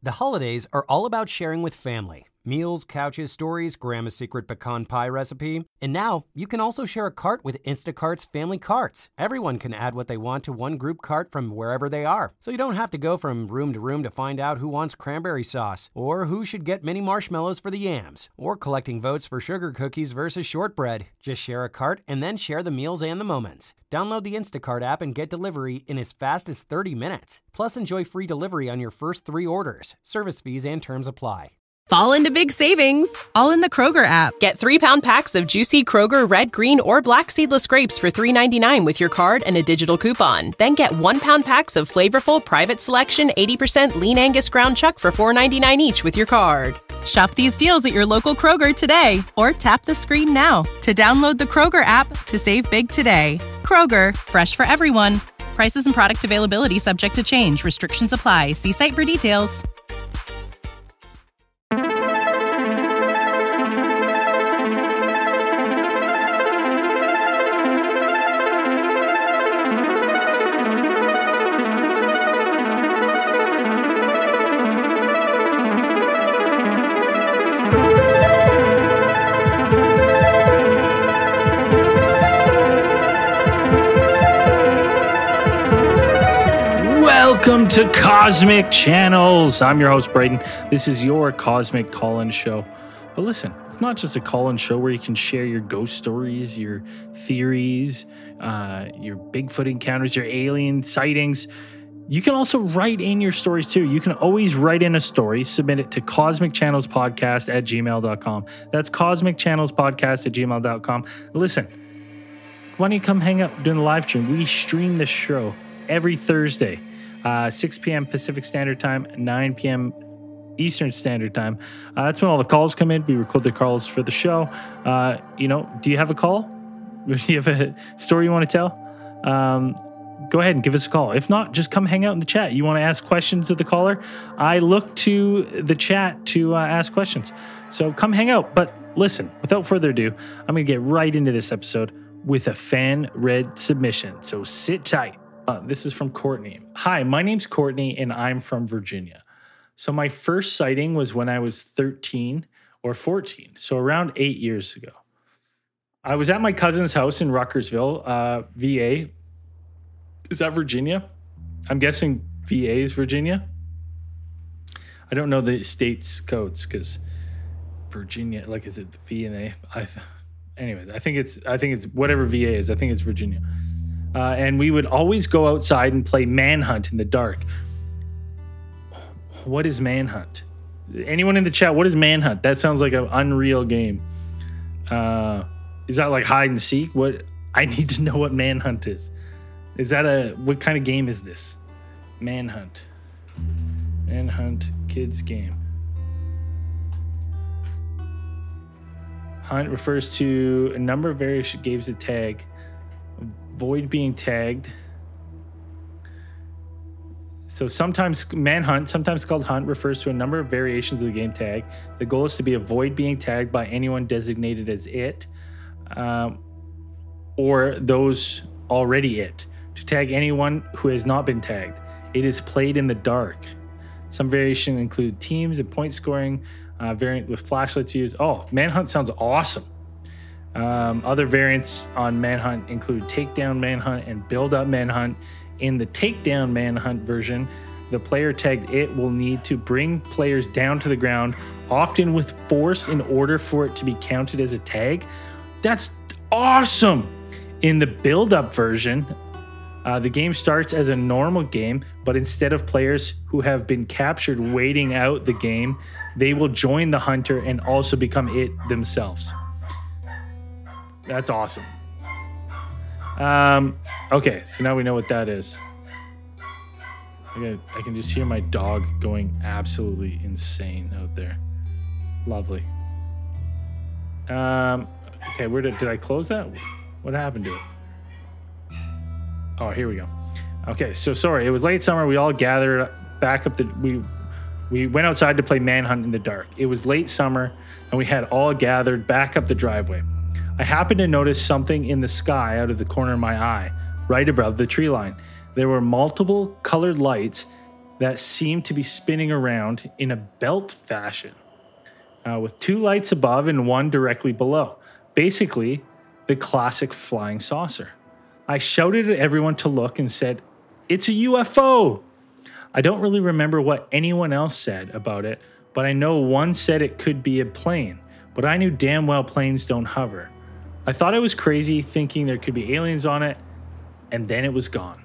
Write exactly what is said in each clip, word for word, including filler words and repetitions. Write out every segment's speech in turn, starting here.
The holidays are all about sharing with family. Meals, couches, stories, Grandma's secret pecan pie recipe. And now, you can also share a cart with Instacart's Family Carts. Everyone can add what they want to one group cart from wherever they are. So you don't have to go from room to room to find out who wants cranberry sauce, or who should get mini marshmallows for the yams, or collecting votes for sugar cookies versus shortbread. Just share a cart and then share the meals and the moments. Download the Instacart app and get delivery in as fast as thirty minutes. Plus, enjoy free delivery on your first three orders. Service fees and terms apply. Fall into big savings, all in the Kroger app. Get three-pound packs of juicy Kroger red, green, or black seedless grapes for three ninety-nine with your card and a digital coupon. Then get one-pound packs of flavorful Private Selection eighty percent lean Angus ground chuck for four ninety-nine each with your card. Shop these deals at your local Kroger today, or tap the screen now to download the Kroger app to save big today. Kroger, fresh for everyone. Prices and product availability subject to change. Restrictions apply. See site for details. Welcome to Cosmic Channels. I'm your host, Braden. This is your Cosmic Call-In show. But listen, it's not just a call-in show where you can share your ghost stories, your theories, uh, your Bigfoot encounters, your alien sightings. You can also write in your stories too. You can always write in a story, submit it to cosmic channels podcast at gmail dot com. That's cosmic channels podcast at gmail dot com. Listen, why don't you come hang out during the live stream? We stream the show every Thursday. Uh, six p.m. Pacific Standard Time, nine p.m. Eastern Standard Time. Uh, that's when all the calls come in. We record the calls for the show. Uh, you know, do you have a call? Do you have a story you want to tell? Um, go ahead and give us a call. If not, just come hang out in the chat. You want to ask questions of the caller? I look to the chat to uh, ask questions. So come hang out. But listen, without further ado, I'm going to get right into this episode with a fan-read submission. So sit tight. Uh, this is from Courtney. Hi, my name's Courtney, and I'm from Virginia. So my first sighting was when I was thirteen or fourteen, so around eight years ago. I was at my cousin's house in Ruckersville, uh, V A. Is that Virginia? I'm guessing V A is Virginia. I don't know the state's codes because Virginia, like, is it the V and A? I, anyways, I think it's I think it's whatever V A is. I think it's Virginia. Uh, and we would always go outside and play Manhunt in the dark. What is Manhunt? Anyone in the chat, what is Manhunt? That sounds like an unreal game. Uh, is that like hide and seek? What? I need to know what Manhunt is. Is that a, what kind of game is this? Manhunt. Manhunt kids game. Hunt refers to a number of various games to tag. Avoid being tagged. So sometimes Manhunt, sometimes called Hunt, refers to a number of variations of the game tag. The goal is to be avoid being tagged by anyone designated as it, um, or those already it. To tag anyone who has not been tagged. It is played in the dark. Some variations include teams and point scoring, uh, variant with flashlights used. Oh, Manhunt sounds awesome. Um, other variants on Manhunt include Takedown Manhunt and Build Up Manhunt. In the Takedown Manhunt version, the player tagged it will need to bring players down to the ground, often with force, in order for it to be counted as a tag. That's awesome! In the Build Up version, uh, the game starts as a normal game, but instead of players who have been captured waiting out the game, they will join the hunter and also become it themselves. That's awesome. Um, okay, so now we know what that is. I can, I can just hear my dog going absolutely insane out there. Lovely. Um, okay, where did, did I close that? What happened to it? Oh, here we go. Okay, so sorry. It was late summer. We all gathered back up the... We we went outside to play Manhunt in the dark. It was late summer, and we had all gathered back up the driveway. I happened to notice something in the sky out of the corner of my eye, right above the tree line. There were multiple colored lights that seemed to be spinning around in a belt fashion, uh, with two lights above and one directly below. Basically, the classic flying saucer. I shouted at everyone to look and said, "It's a U F O!" I don't really remember what anyone else said about it, but I know one said it could be a plane, but I knew damn well planes don't hover. I thought I was crazy thinking there could be aliens on it, and then it was gone.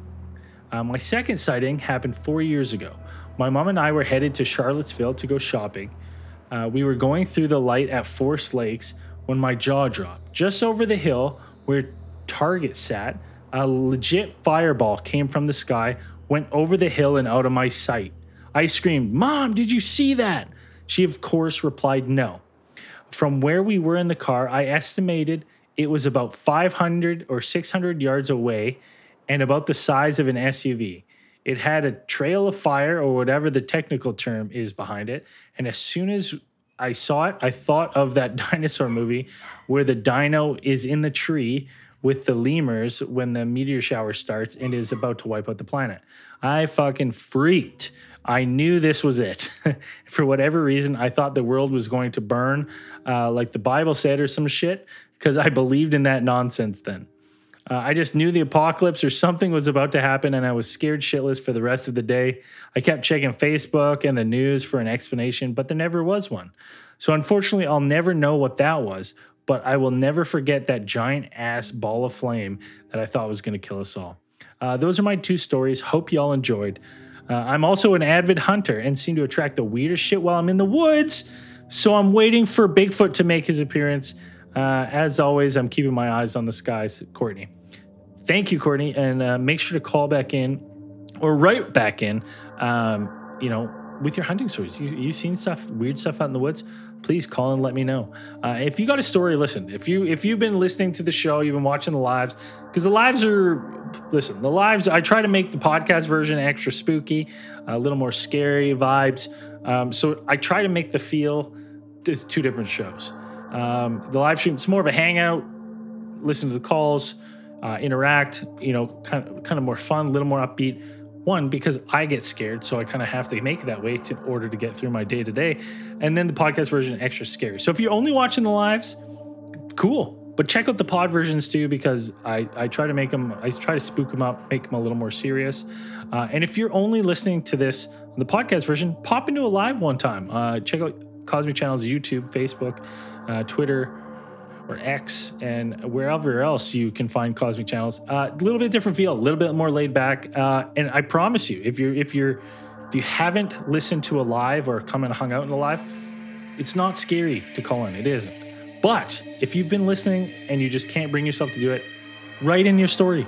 Uh, my second sighting happened four years ago. My mom and I were headed to Charlottesville to go shopping. Uh, we were going through the light at Forest Lakes when my jaw dropped. Just over the hill where Target sat, a legit fireball came from the sky, went over the hill and out of my sight. I screamed, "Mom, did you see that?" She, of course, replied no. From where we were in the car, I estimated it was about five hundred or six hundred yards away and about the size of an S U V. It had a trail of fire, or whatever the technical term is behind it, and as soon as I saw it, I thought of that dinosaur movie where the dino is in the tree with the lemurs when the meteor shower starts and is about to wipe out the planet. I fucking freaked. I knew this was it. For whatever reason, I thought the world was going to burn uh, like the Bible said or some shit, because I believed in that nonsense then. Uh, I just knew the apocalypse or something was about to happen, and I was scared shitless for the rest of the day. I kept checking Facebook and the news for an explanation, but there never was one. So unfortunately, I'll never know what that was, but I will never forget that giant ass ball of flame that I thought was going to kill us all. Uh, those are my two stories. Hope y'all enjoyed. Uh, I'm also an avid hunter and seem to attract the weirdest shit while I'm in the woods, so I'm waiting for Bigfoot to make his appearance. Uh, as always, I'm keeping my eyes on the skies, Courtney. Thank you, Courtney, and uh, make sure to call back in or write back in, um, you know, with your hunting stories. You, you've seen stuff, weird stuff out in the woods, please call and let me know. Uh, if you got a story, listen, if, you, if you've been listening to the show, you've been watching the lives, because the lives are, listen, the lives, I try to make the podcast version extra spooky, a little more scary vibes. Um, so I try to make the feel, it's two different shows. Um, the live stream, it's more of a hangout, listen to the calls, uh, interact, you know, kind of, kind of more fun, a little more upbeat. One, because I get scared, so I kind of have to make it that way to, in order to get through my day to day. And then the podcast version, extra scary. So if you're only watching the lives, cool. But check out the pod versions too, because I, I try to make them, I try to spook them up, make them a little more serious. Uh, and if you're only listening to this, the podcast version, pop into a live one time. Uh, check out Cosmic Channel's YouTube, Facebook, uh, Twitter, or X, and wherever else you can find Cosmic Channels. A uh, little bit different feel, a little bit more laid back. Uh, and I promise you, if you're if you're if you haven't listened to a live or come and hung out in a live, it's not scary to call in. It isn't. But if you've been listening and you just can't bring yourself to do it, write in your story.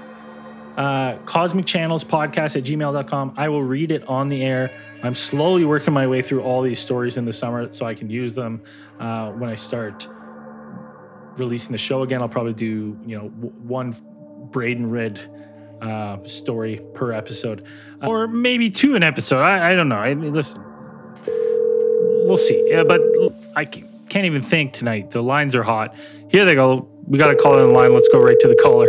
Uh, Cosmic Channels Podcast at gmail dot com. I will read it on the air. I'm slowly working my way through all these stories in the summer so I can use them uh, when I start releasing the show again. I'll probably do, you know, w- one Braden Red uh, story per episode, uh, or maybe two an episode. I, I don't know. I mean, listen, we'll see. Yeah, but I can't even think tonight. The lines are hot. Here they go. We got to call in the line. Let's go right to the caller.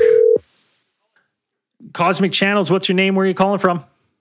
Cosmic Channels. What's your name? Where are you calling from?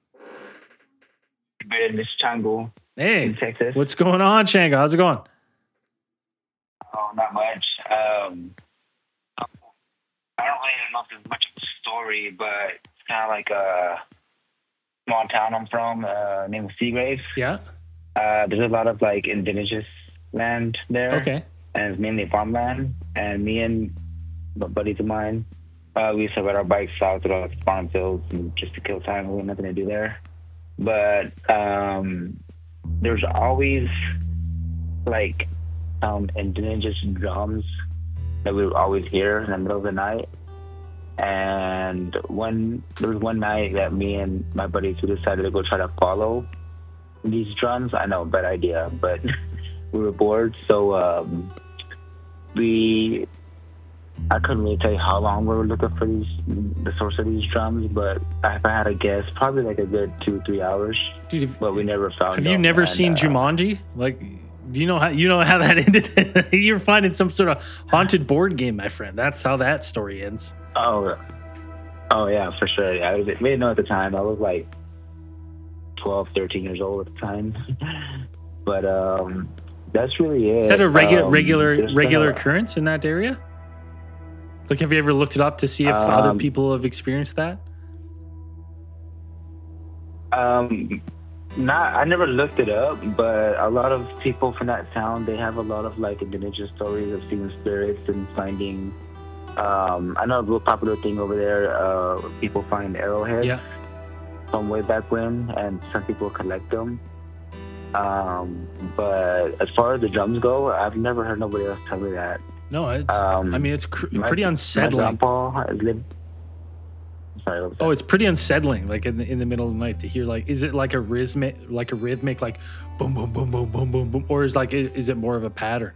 This Chango. Hey, in Texas. What's going on, Chango? How's it going? Oh, not much. Um, I don't really know if there's much of a story, but it's kind of like a small town I'm from, uh, named Seagrave. Yeah. Uh, there's a lot of like indigenous land there. Okay. And it's mainly farmland. And me and buddies of mine, uh, we used to ride our bikes out to the farm fields and just to kill time. We had nothing to do there. But um, there's always like um, indigenous drums that we would always hear in the middle of the night. And one there was one night that me and my buddies we decided to go try to follow these drums. I know, bad idea, but we were bored, so um, we I couldn't really tell you how long we were looking for these the source of these drums, but if I had to guess, probably like a good two three hours. Dude, if, but we never found. Have them. you never and, seen uh, Jumanji? Like, do you know how you know how that ended? You're finding some sort of haunted board game, my friend. That's how that story ends. Oh, oh yeah, for sure. Yeah, I was, we didn't know at the time. I was like twelve, thirteen years old at the time. But um, that's really it. Is that a regular um, regular regular a, occurrence in that area? Like, have you ever looked it up to see if um, other people have experienced that? Um, not. I never looked it up, but a lot of people from that town, they have a lot of like indigenous stories of seeing spirits and finding. Um, I know a real popular thing over there. Uh, people find arrowheads Yeah. from way back when, and some people collect them. Um, but as far as the drums go, I've never heard nobody else tell me that. No, it's. Um, I mean, it's cr- my, pretty unsettling. My grandpa has lived. Sorry, what was that? Oh, it's pretty unsettling. Like in the in the middle of the night to hear like, is it like a rhythmic, like a rhythmic, like boom, boom, boom, boom, boom, boom, boom, or is like is, is it more of a pattern?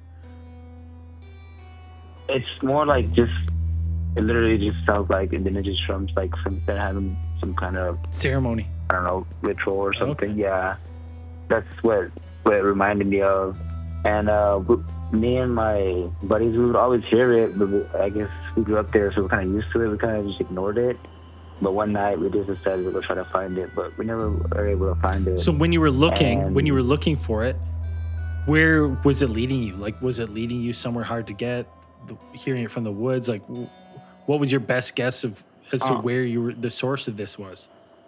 It's more like just. It literally just sounds like indigenous drums, like some they're having some kind of Ceremony. I don't know ritual or something. Okay. Yeah, that's what what it reminded me of. And uh, me and my buddies, we would always hear it, but we, I guess we grew up there, so we're kind of used to it. We kind of just ignored it. But one night we just decided to go try to find it, but we never were able to find it. So when you were looking, And- when you were looking for it, where was it leading you? Like, was it leading you somewhere hard to get? The, hearing it from the woods, like, w- what was your best guess of as to Oh. where you were, the source of this was?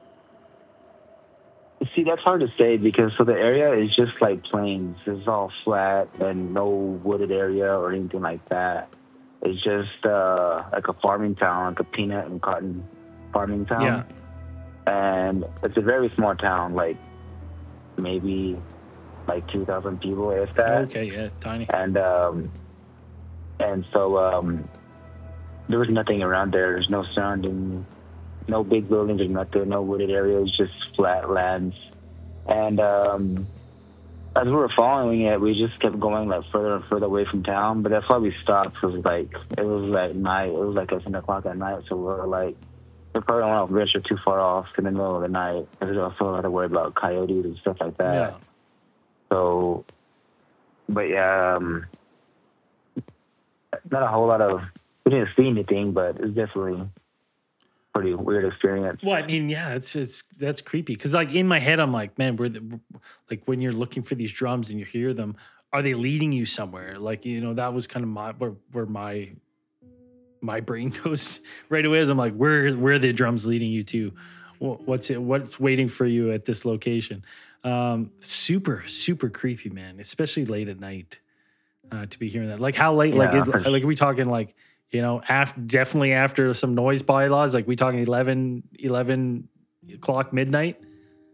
See, that's hard to say because so the area is just like plains. It's all flat and no wooded area or anything like that. It's just uh, like a farming town, like a peanut and cotton farming town. Yeah. And it's a very small town, like maybe like two thousand people, if that. Okay, yeah, tiny. And um, and so um, there was nothing around there. There's no surrounding, no big buildings or nothing, no wooded areas, just flat lands. And um, as we were following it, we just kept going like further and further away from town. But that's why we stopped. Cause like it was like night. It was like ten o'clock at night. So we were like, we probably don't want to venture too far off in the middle of the night. Because we also had to worry about coyotes and stuff like that. Yeah. So, but yeah, um, not a whole lot of. We didn't see anything, but it's definitely a pretty weird experience. Well, I mean, yeah, it's it's that's creepy because like in my head, I'm like, man, we're the, like when you're looking for these drums and you hear them, are they leading you somewhere? Like, you know, that was kind of my where where my my brain goes right away. As I'm like, where where are the drums leading you to? What's it? What's waiting for you at this location? Um, super super creepy, man, especially late at night uh, to be hearing that. Like how late? Like Yeah. is, like are we talking like? You know, after, definitely after some noise bylaws, like we talking eleven, eleven o'clock midnight.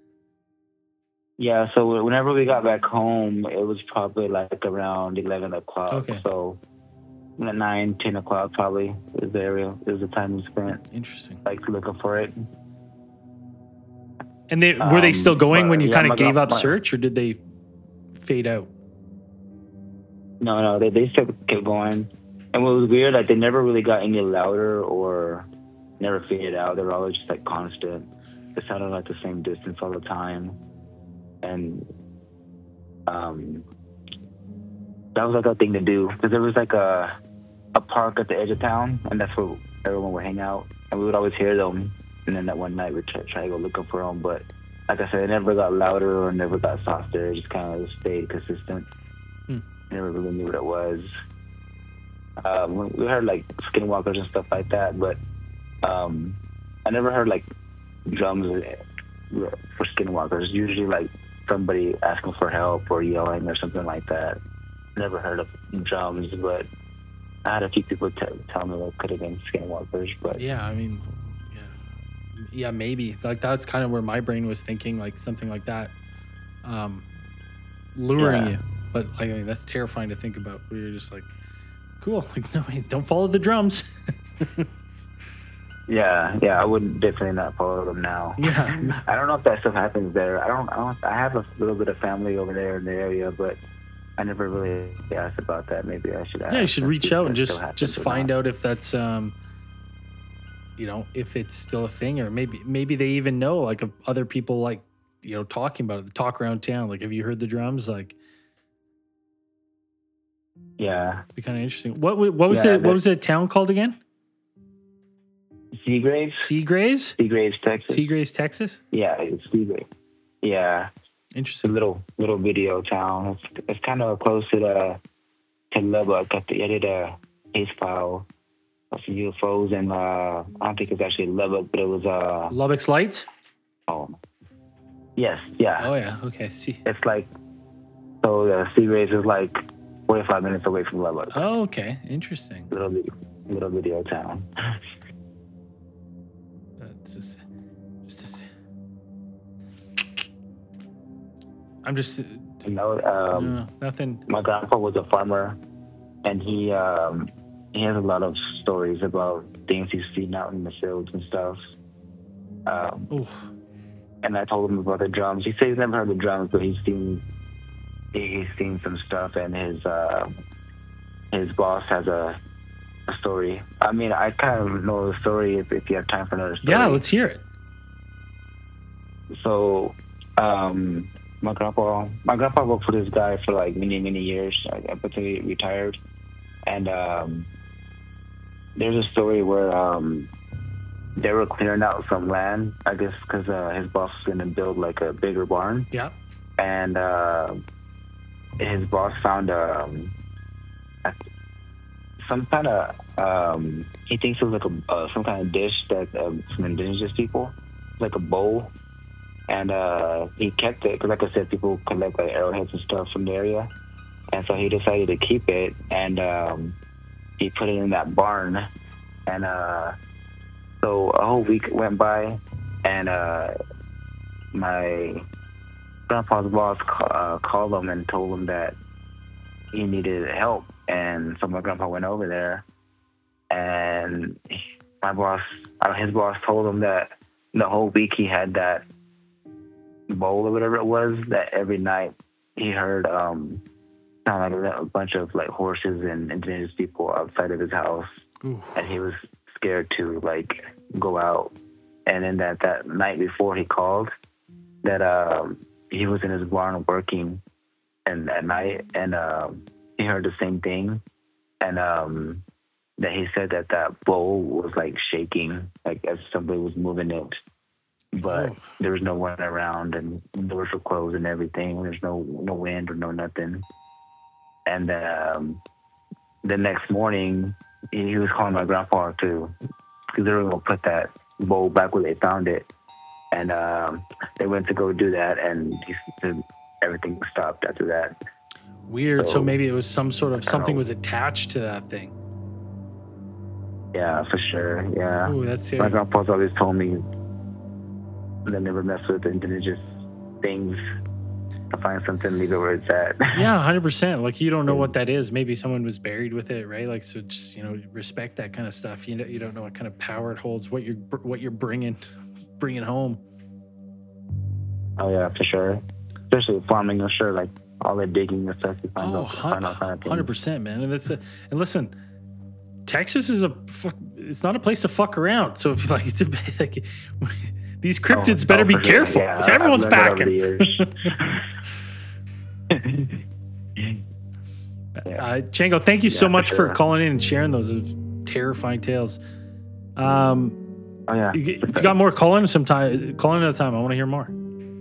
Yeah, so whenever we got back home, it was probably like around eleven o'clock. Okay. So at nine, ten o'clock probably is the area, is the time we spent Interesting. like looking for it. And they were they Um, still going but, when you yeah, kind my of gave gra- up my- search, or did they fade out? No, no, they, they still kept going. And what was weird, like they never really got any louder or never faded out. They were always just like constant. It sounded like the same distance all the time. And um, that was like a thing to do because there was like a a park at the edge of town, and that's where everyone would hang out. And we would always hear them. And then that one night we'd try, try to go looking for them. But like I said, it never got louder or never got softer. It just kind of stayed consistent. Hmm. Never really knew what it was. Um, we heard like skinwalkers and stuff like that, but um, I never heard like drums for skinwalkers. Usually like somebody asking for help or yelling or something like that. Never heard of drums, but I had a few people t- tell me it could have been skinwalkers. But Yeah, I mean, yeah, yeah, maybe. Like that's kind of where my brain was thinking, like something like that, um, luring Yeah. you. But I mean, that's terrifying to think about. Where you're just like, cool, like no, don't follow the drums. yeah, yeah, I would definitely not follow them now. Yeah. I don't know if that stuff happens there. I don't. I don't. I have a little bit of family over there in the area, but I never really asked about that. Maybe I should ask. Yeah, you should and reach see if out and that still just happens just or find not. out if that's um you know, if it's still a thing, or maybe maybe they even know like of other people like, you know, talking about it, the talk around town. Like, have you heard the drums? Like, Yeah. be kind of interesting. What wa- what was Yeah, it? What was the town called again? Seagraves? Seagraves? Seagraves, Texas. Seagraves, Texas? Yeah, it's Seagraves. Yeah, it's a Interesting. little little video town. It's, it's kind of close to the to Lubbock. I think I did a case file of some U F Os, and uh, I don't think it was actually Lubbock, but it was uh Lubbock's Lights? oh yes, yeah. Oh, yeah. Okay. See. It's like so the Sea Rays is like forty-five minutes away from Lubbock. Oh, okay. Interesting. Little vid- little video town. That's just, just, just I'm just, You know, um, no, nothing. my grandpa was a farmer, and he um, he has a lot of stories about things he's seen out in the fields and stuff. Um, Oh, and I told him about the drums. He said he's never heard the drums, but he's seen he- he's seen some stuff, and his uh, his boss has a, a story. I mean, I kind of know the story if, if you have time for another story. yeah. Let's hear it. So, um, my grandpa, my grandpa worked for this guy for like many, many years, like, up until he retired. And um, there's a story where um, they were clearing out some land, I guess, because uh, his boss was going to build like a bigger barn. Yeah. And uh, his boss found um, a, some kind of, um, he thinks it was like a uh, some kind of dish that um, some indigenous people, like a bowl. And uh, he kept it because, like I said, people collect like arrowheads and stuff from the area. And so he decided to keep it, and um, he put it in that barn. And uh, so a whole week went by, and uh, my grandpa's boss ca- uh, called him and told him that he needed help. And so my grandpa went over there, and my boss, uh, his boss, told him that the whole week he had that bowl or whatever it was, that every night he heard um sound like a bunch of like horses and indigenous people outside of his house. Ooh. And he was scared to like go out. And then that that night before he called, that um he was in his barn working and at night, and um he heard the same thing, and um that he said that that bowl was like shaking, like as somebody was moving it. But Oh. there was no one around, and doors were closed and everything. There's no no wind or no nothing. And um, the next morning, he, he was calling my grandpa to, because they were going to put that bowl back where they found it. And um, they went to go do that, and he said everything stopped after that. Weird. So, So, maybe it was some sort of I don't something know. was attached to that thing. Yeah, for sure. Yeah. Oh, that's My it. grandpa's always told me they never mess with indigenous things. To find something, leave it where it's at. Yeah, one hundred percent. Like, you don't know what that is. Maybe someone was buried with it, right? Like, so just, you know, respect that kind of stuff. You know, you don't know what kind of power it holds, what you're what you're bringing bringing home. Oh yeah, for sure. Especially with farming, I'm sure like all the digging and stuff you find Oh, out, find out kind of things. one hundred percent, man. And that's a, and listen, Texas is a fuck, it's not a place to fuck around. So if you like it's a like these cryptids Oh, better oh, be for sure. careful. Yeah, 'Cause I've everyone's learned that over backing. the years. Uh, Django, thank you so Yeah, for much for sure. calling in and sharing those terrifying tales. Um, Oh yeah. you, if you got more, call in sometime. Call in another time. I want to hear more.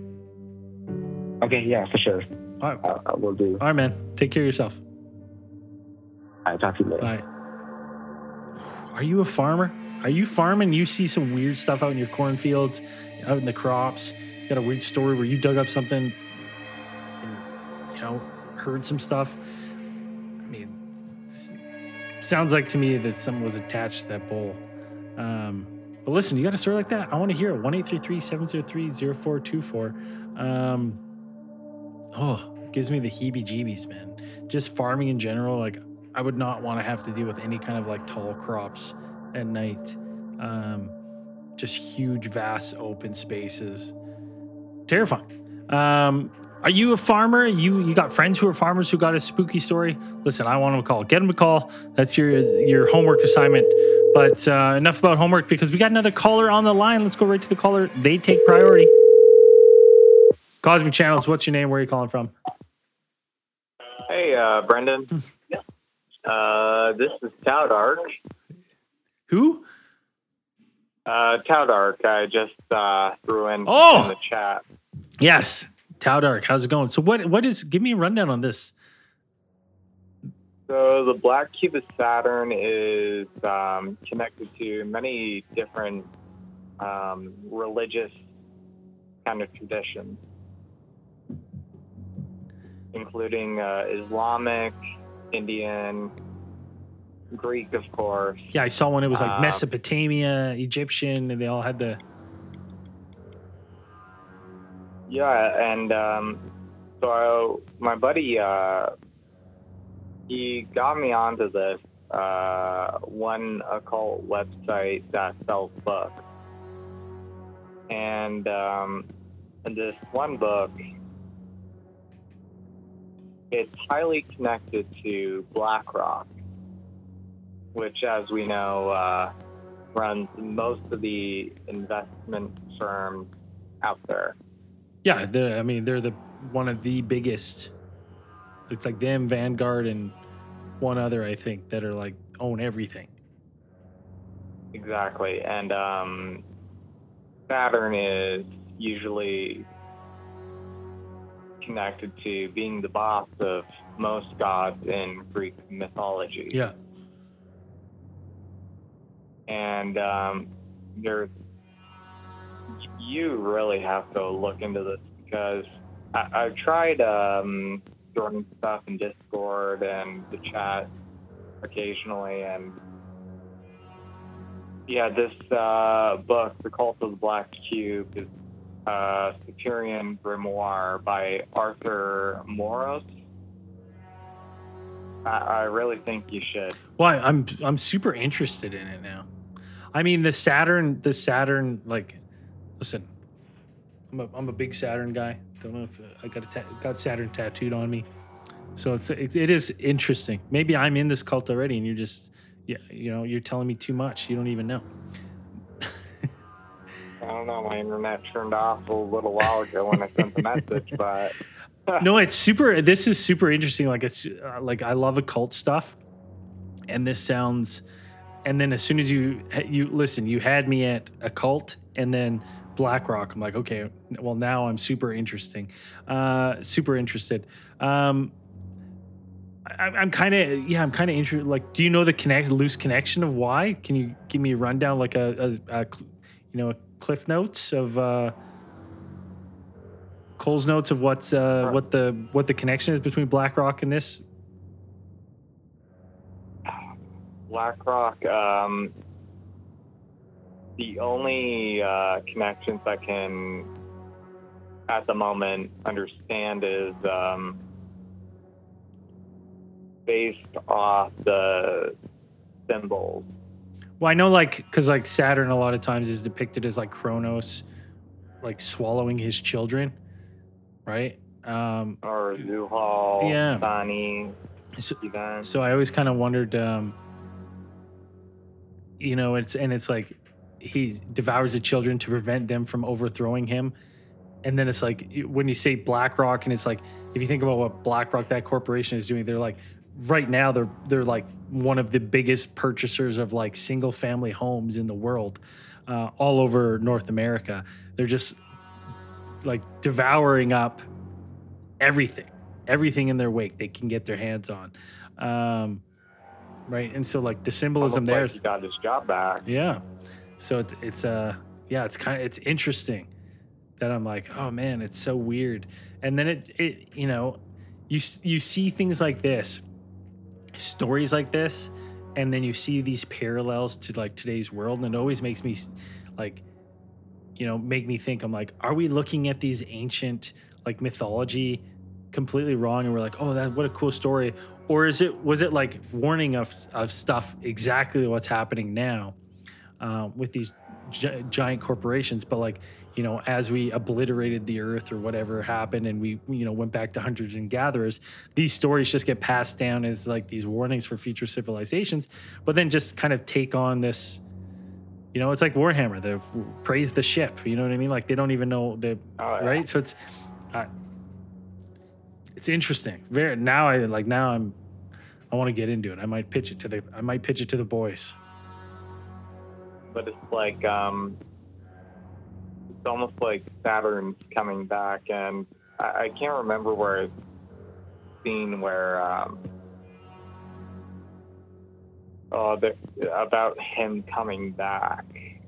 Okay, yeah, for sure. All right, I, I will do. all right, man. Take care of yourself. All right, talk to you later. Bye. Are you a farmer? Are you farming? You see some weird stuff out in your cornfields, out in the crops. You got a weird story where you dug up something, and, you know, heard some stuff. I mean, s- sounds like to me that something was attached to that bowl. Um, but listen, you got a story like that? I want to hear it. one eight three three, seven zero three, zero four two four. Um, oh, it gives me the heebie-jeebies, man. Just farming in general, like, I would not want to have to deal with any kind of like tall crops at night. Um, just huge, vast, open spaces. Terrifying. Um, are you a farmer? You you got friends who are farmers who got a spooky story? Listen, I want them to call. Get them a call. That's your your homework assignment. But uh, enough about homework because we got another caller on the line. Let's go right to the caller. They take priority. Cosmic Channels, what's your name? Where are you calling from? Hey, uh, Brendan. Uh, this is Taudark. Who? Uh, Taudark, I just uh, threw in, Oh! in the chat. Yes, Tau Dark. How's it going? So what what is? Give me a rundown on this. So the black cube of Saturn is um, connected to many different um, religious kind of traditions, including uh, Islamic, Indian, Greek, of course. Yeah, I saw one. It was like Um, Mesopotamia, Egyptian, and they all had the. Yeah, and um, so my buddy, uh, he got me onto this uh, one occult website that sells books. And um, in this one book, it's highly connected to BlackRock, which, as we know, uh, runs most of the investment firms out there. Yeah, the, I mean they're the one of the biggest. It's like them, Vanguard, and one other I think that are like own everything. Exactly. And um, Saturn is usually connected to being the boss of most gods in Greek mythology. Yeah. And um, there's, you really have to look into this because I, I've tried um, joining stuff in Discord and the chat occasionally, and yeah, this uh, book, The Cult of the Black Cube, is uh, Superior Grimoire by Arthur Moros. I, I really think you should. Well, I- I'm I'm super interested in it now. I mean, the Saturn, the Saturn, like, listen, I'm a I'm a big Saturn guy. Don't know if uh, I got a ta- got Saturn tattooed on me, so it's it, it is interesting. Maybe I'm in this cult already, and you're just yeah, you know, you're telling me too much. You don't even know. I don't know, my internet turned off a little while ago when I sent the message, but No, it's super. This is super interesting. Like it's uh, like I love occult stuff, and this sounds. And then as soon as you you listen, you had me at occult, and then BlackRock. I'm like, okay, well now I'm super interesting, uh, super interested. Um, I, I'm kind of yeah, I'm kind of interested. Like, do you know the connect loose connection of why? Can you give me a rundown, like a, a, a you know a cliff notes of uh, Cole's notes of what's uh, what the what the connection is between BlackRock and this? BlackRock, um, the only uh, connections I can, at the moment, understand is um, based off the symbols. Well, I know, like, because like Saturn a lot of times is depicted as like Kronos, like swallowing his children, right? Um, Or Zuhal, Yeah. Sani, so, Ivan. so I always kind of wondered, um, you know, it's and it's like he devours the children to prevent them from overthrowing him, and then it's like when you say BlackRock, and it's like if you think about what BlackRock, that corporation, is doing, they're like right now they're they're like one of the biggest purchasers of like single family homes in the world, uh, all over North America. They're just like devouring up everything, everything in their wake they can get their hands on. Um, right. And so like the symbolism Almost there like is, he got his job back. yeah. So it's, it's, uh, yeah, it's kind of, it's interesting that I'm like, oh man, it's so weird. And then it, it, you know, you, s- you see things like this, stories like this, and then you see these parallels to like today's world. And it always makes me s- like, you know, make me think, I'm like, are we looking at these ancient like mythology completely wrong? And we're like, oh, that, what a cool story. Or is it, was it like warning of, of stuff exactly what's happening now uh, with these gi- giant corporations? But like, you know, as we obliterated the earth or whatever happened and we, you know, went back to hunters and gatherers, these stories just get passed down as like these warnings for future civilizations, but then just kind of take on this, you know, it's like Warhammer, they praise the ship, you know what I mean? Like they don't even know the Oh, yeah. right. So it's, uh, it's interesting. Very now I like now I'm, I want to get into it. I might pitch it to the, I might pitch it to the boys. But it's like um, it's almost like Saturn's coming back, and I, I can't remember where I've seen where um, oh, the, about him coming back.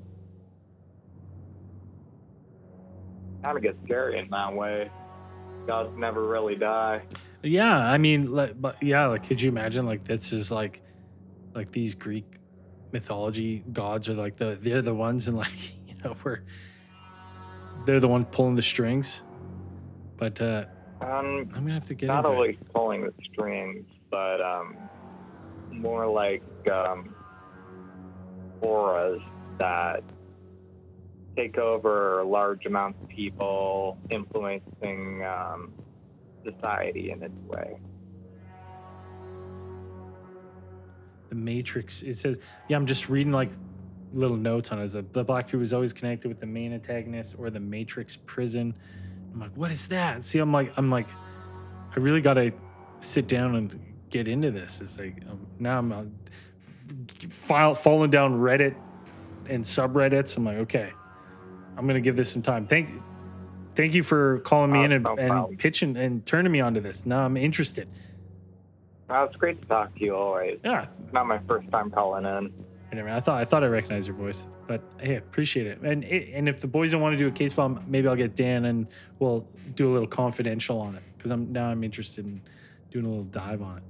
Kind of gets scary in that way. Gods never really die. Yeah, I mean, like, but yeah, like, could you imagine, like, this is like, like these Greek mythology gods are like the they're the ones, and like, you know, where they're the one pulling the strings. But uh, um, I'm gonna have to get not into always it. pulling the strings, but um, more like um, auras that take over large amounts of people, influencing um, society in its way. The Matrix. It says, yeah, I'm just reading like little notes on it. The, the Black Cube is always connected with the main antagonist or the Matrix prison. I'm like, what is that? See, I'm like, I'm like, I really got to sit down and get into this. It's like um, now I'm uh, file, falling down Reddit and subreddits. I'm like, okay, I'm gonna give this some time. Thank, thank you for calling me Oh, in and, no and problem. pitching and turning me onto this. Now I'm interested. Well, it's great to talk to you always. Yeah, It's not my first time calling in. Anyway, I thought I thought I recognized your voice, but hey, appreciate it. And and if the boys don't want to do a case file, maybe I'll get Dan and we'll do a little confidential on it because I'm now I'm interested in doing a little dive on it.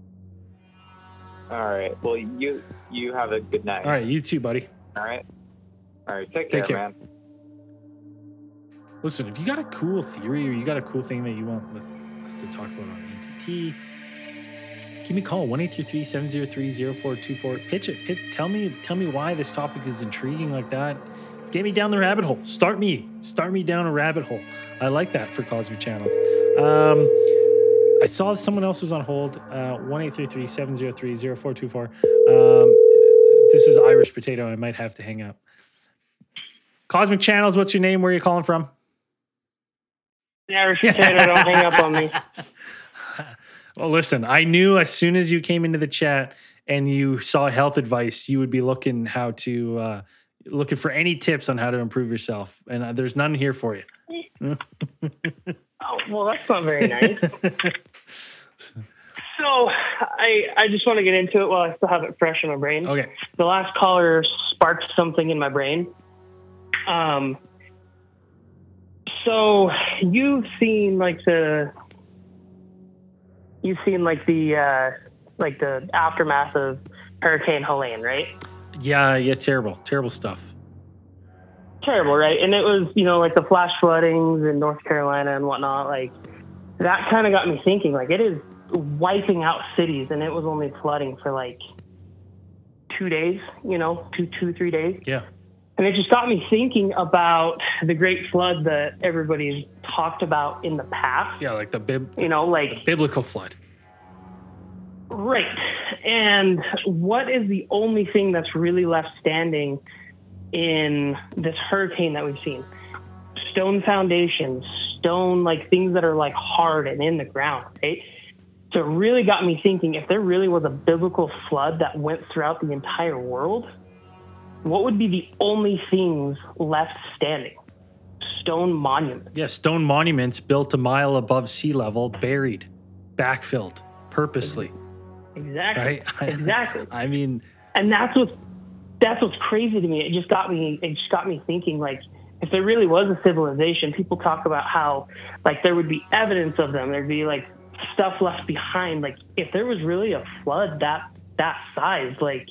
All right. Well, you you have a good night. All right, you too, buddy. All right. All right. Take, Take care, care. man. Listen, if you got a cool theory or you got a cool thing that you want us, us to talk about on A T T, give me a call, one eight three three, seven zero three, zero four two four. Pitch it. Pitch, tell me tell me why this topic is intriguing like that. Get me down the rabbit hole. Start me. Start me down a rabbit hole. I like that for Cosmic Channels. Um, I saw someone else was on hold. Uh, one eight three three, seven zero three, zero four two four. Um, this is Irish Potato. I might have to hang up. Cosmic Channels, what's your name? Where are you calling from? The Irish Potato, don't hang up on me. Well, listen, I knew as soon as you came into the chat and you saw health advice, you would be looking how to uh, looking for any tips on how to improve yourself, and uh, there's none here for you. Oh, well, that's not very nice. So I I just want to get into it while I still have it fresh in my brain. Okay. The last caller sparked something in my brain. Um. So you've seen like the you've seen like the uh, like the aftermath of Hurricane Helene, right? Yeah, yeah, terrible, terrible stuff. Terrible, right? And it was, you know, like the flash floodings in North Carolina and whatnot. Like that kind of got me thinking. Like it is wiping out cities, and it was only flooding for like two days. You know, two, two, three days. Yeah. And it just got me thinking about the Great Flood that everybody's talked about in the past. Yeah, like the bib- You know, like biblical flood. right. And what is the only thing that's really left standing in this hurricane that we've seen? Stone foundations, stone, like things that are like hard and in the ground, right? So it really got me thinking, if there really was a biblical flood that went throughout the entire world, what would be the only things left standing? Stone monuments. Yeah, stone monuments built a mile above sea level, buried, backfilled, purposely. Exactly. Right? Exactly. I mean, And that's what's that's what's crazy to me. It just got me. It just got me thinking. Like, if there really was a civilization, people talk about how like there would be evidence of them. There'd be like stuff left behind. Like, if there was really a flood that that size, like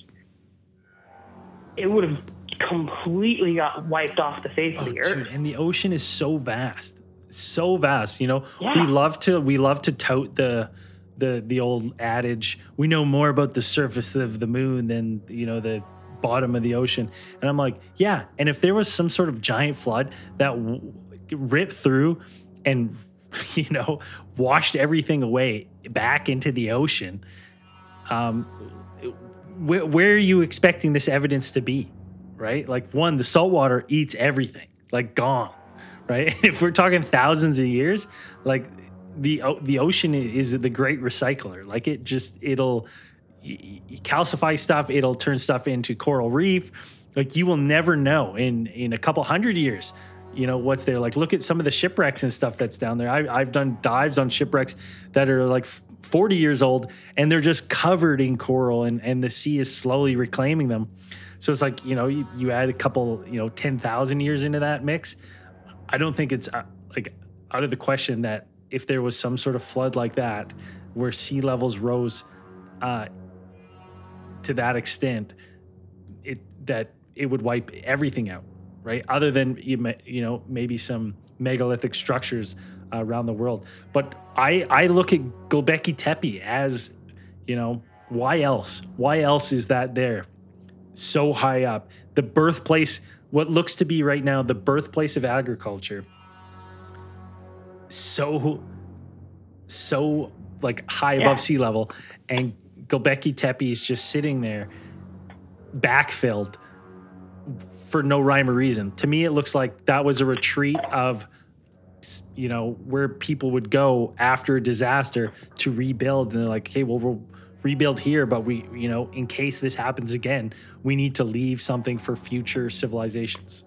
it would have completely got wiped off the face oh, of the earth. dude, and the ocean is so vast, so vast. You know, Yeah. we love to we love to tout the the the old adage. We know more about the surface of the moon than you know the bottom of the ocean. And I'm like, yeah. And if there was some sort of giant flood that w- ripped through and you know washed everything away back into the ocean, um, where, where are you expecting this evidence to be? Right? Like, one, the salt water eats everything, like gone, right? If we're talking thousands of years, like the o- the ocean is the great recycler. Like, it just, it'll y- y- calcify stuff. It'll turn stuff into coral reef. Like, you will never know in, in a couple hundred years, you know, what's there. Like, look at some of the shipwrecks and stuff that's down there. I, I've done dives on shipwrecks that are like forty years old, and they're just covered in coral, and, and the sea is slowly reclaiming them. So it's like, you know, you, you add a couple, you know, ten thousand years into that mix. I don't think it's uh, like out of the question that if there was some sort of flood like that where sea levels rose uh, to that extent, it that it would wipe everything out, right? Other than, you you know, maybe some megalithic structures uh, around the world. But I, I look at Göbekli Tepe as, you know, why else? Why else is that there? So high up. The birthplace, what looks to be right now the birthplace of agriculture. So, so like high Yeah. above sea level. And Göbekli Tepe is just sitting there, backfilled for no rhyme or reason. To me, it looks like that was a retreat of, you know, where people would go after a disaster to rebuild. And they're like, hey, well, we'll rebuild here, but we, you know, in case this happens again, we need to leave something for future civilizations.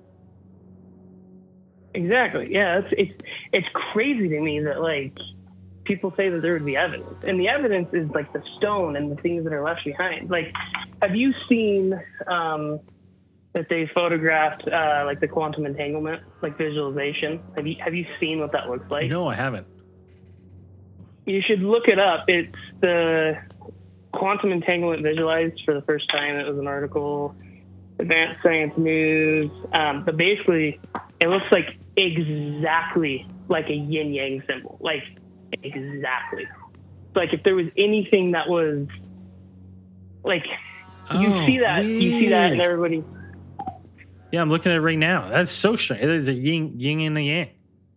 Exactly. Yeah, it's it's it's crazy to me that like people say that there would be evidence, and the evidence is like the stone and the things that are left behind. Like, have you seen um, that they photographed uh, like the quantum entanglement, like visualization? Have you have you seen what that looks like? No, I haven't. You should look it up. It's the quantum entanglement visualized for the first time. It was an article, Advanced Science News. Um, but basically, it looks like exactly like a yin yang symbol. Like exactly. Like if there was anything that was like you Oh, see that you see that and weird. everybody. Yeah, I'm looking at it right now. That's so strange. It is a yin, yin and a yang.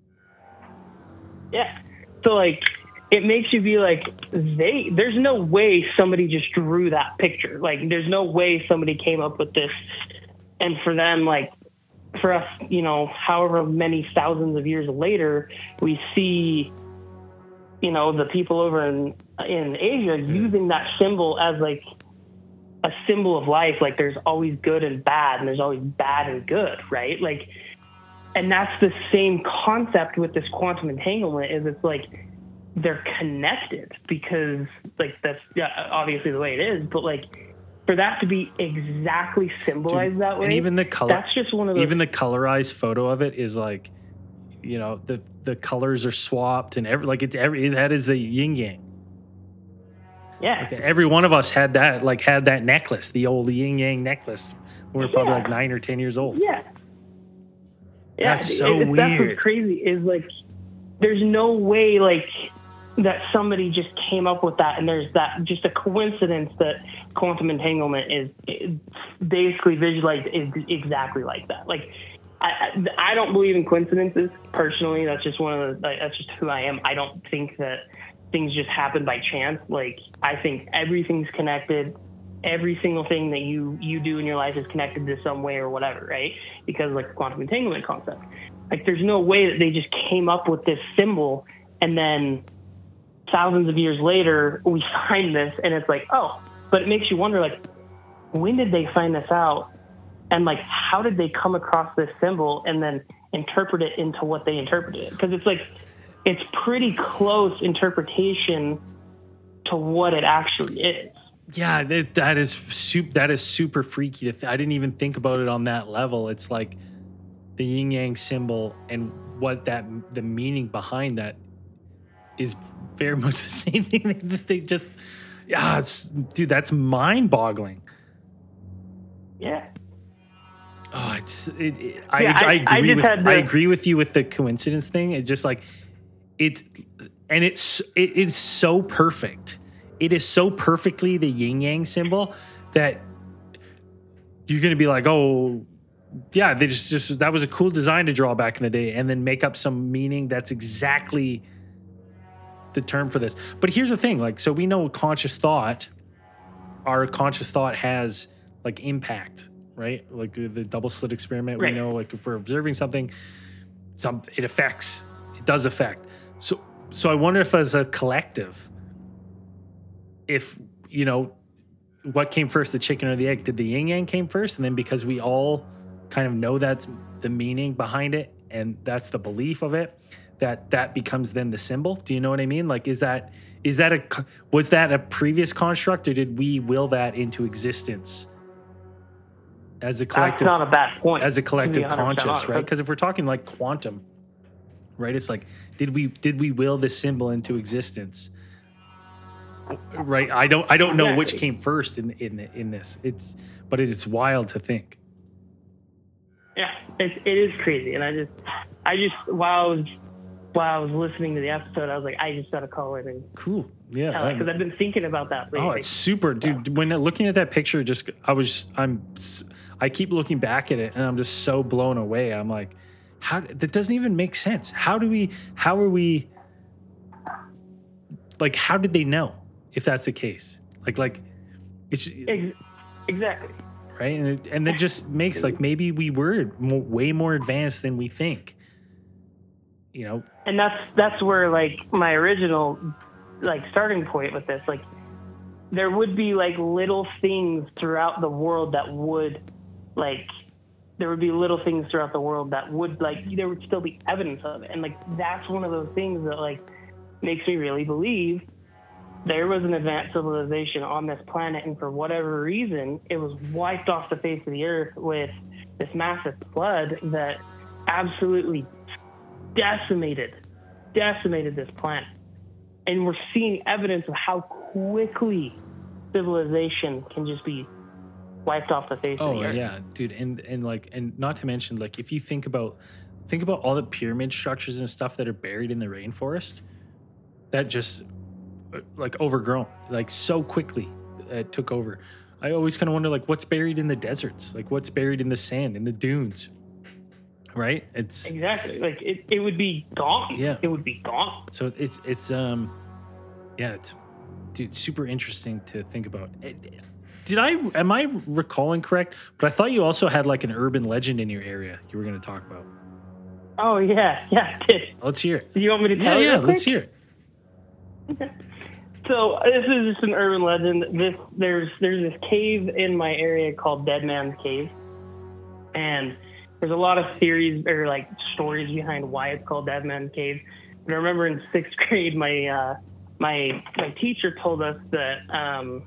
Yeah. So like it makes you be like, they there's no way somebody just drew that picture. Like there's no way somebody came up with this. And for them, like for us, you know, however many thousands of years later, we see, you know, the people over in in Asia using that symbol as like a symbol of life. Like there's always good and bad, and there's always bad and good, right? Like, and that's the same concept with this quantum entanglement. Is it's like they're connected because like that's yeah, obviously the way it is, but like for that to be exactly symbolized Dude, that way, and even the color, that's just one of those. Even the colorized photo of it is like, you know, the the colors are swapped and every like it's every that is the yin yang. Yeah, Like every one of us had that like had that necklace, the old yin yang necklace. We were probably Yeah. like nine or ten years old. yeah, yeah. That's so it, That's weird. what's crazy is like, there's no way like that somebody just came up with that, and there's that just a coincidence that quantum entanglement is, is basically visualized is exactly like that. Like, I, I I don't believe in coincidences personally. That's just one of the, like, that's just who I am. I don't think that things just happen by chance. Like, I think everything's connected. Every single thing that you you do in your life is connected to some way or whatever, right? Because like the quantum entanglement concept, like there's no way that they just came up with this symbol and then thousands of years later we find this and it's like, oh, but it makes you wonder, like, when did they find this out? And like, how did they come across this symbol and then interpret it into what they interpreted it? Because it's like, it's pretty close interpretation to what it actually is. Yeah, that, that is super. That is super freaky. To th- I didn't even think about it on that level. It's like the yin yang symbol and what that the meaning behind that is very much the same thing. That they just, yeah, it's dude. That's mind boggling. Yeah. Oh, it's. It, it, I, Yeah, I, I- I agree just with. had to- I agree with you with the coincidence thing. It's just like it, and it's it is so perfect. It is so perfectly the yin yang symbol that you're going to be like, oh, yeah, they just, just that was a cool design to draw back in the day, and then make up some meaning that's exactly the term for this. But here's the thing, like, so we know conscious thought, our conscious thought has like impact, right? Like the double slit experiment, Right. we know like if we're observing something, some it affects, it does affect. So, so I wonder if as a collective, if, you know, what came first, the chicken or the egg? Did the yin yang came first? And then because we all kind of know that's the meaning behind it, and that's the belief of it, that that becomes then the symbol. Do you know what I mean? Like, is that is that a was that a previous construct, or did we will that into existence as a collective? That's not a bad point. As a collective To be one hundred percent conscious, honest. right? Because if we're talking like quantum, right? It's like, did we did we will this symbol into existence? Right? I don't I don't know which Exactly. came first in in in this. It's but it's wild to think. Yeah, it, it is crazy, and I just, I just while I was while I was listening to the episode, I was like, I just gotta call it and Cool. Yeah. tell it because I've been thinking about that lately. Oh, it's super, dude. When looking at that picture, just I was, I'm, I keep looking back at it, and I'm just so blown away. I'm like, how that doesn't even make sense. How do we? How are we? Like, how did they know if that's the case? Like, like it's Ex- exactly. right, and it, and it just makes like maybe we were mo way more advanced than we think. You know, And that's that's where like my original like starting point with this, like there would be like little things throughout the world that would like there would be little things throughout the world that would like there would still be evidence of it. And like that's one of those things that like makes me really believe there was an advanced civilization on this planet, and for whatever reason it was wiped off the face of the earth with this massive flood that absolutely decimated decimated this planet. And we're seeing evidence of how quickly civilization can just be wiped off the face oh of the earth. yeah, dude, and and like, and not to mention, like, if you think about think about all the pyramid structures and stuff that are buried in the rainforest, that just uh, like overgrown, like so quickly it took over. I always kind of wonder, like, what's buried in the deserts, like what's buried in the sand, in the dunes, right? It's Exactly. Like it, it would be gone. Yeah. It would be gone. so it's it's um yeah, it's dude super interesting to think about. It- Did I am I recalling correct? But I thought you also had like an urban legend in your area you were going to talk about. Oh yeah, yeah, I did. Let's hear it. Do you want me to tell Yeah, you? yeah, real let's quick? hear it. So this is just an urban legend. This there's there's this cave in my area called Dead Man's Cave, and there's a lot of theories or like stories behind why it's called Dead Man's Cave. And I remember in sixth grade, my uh, my my teacher told us that um,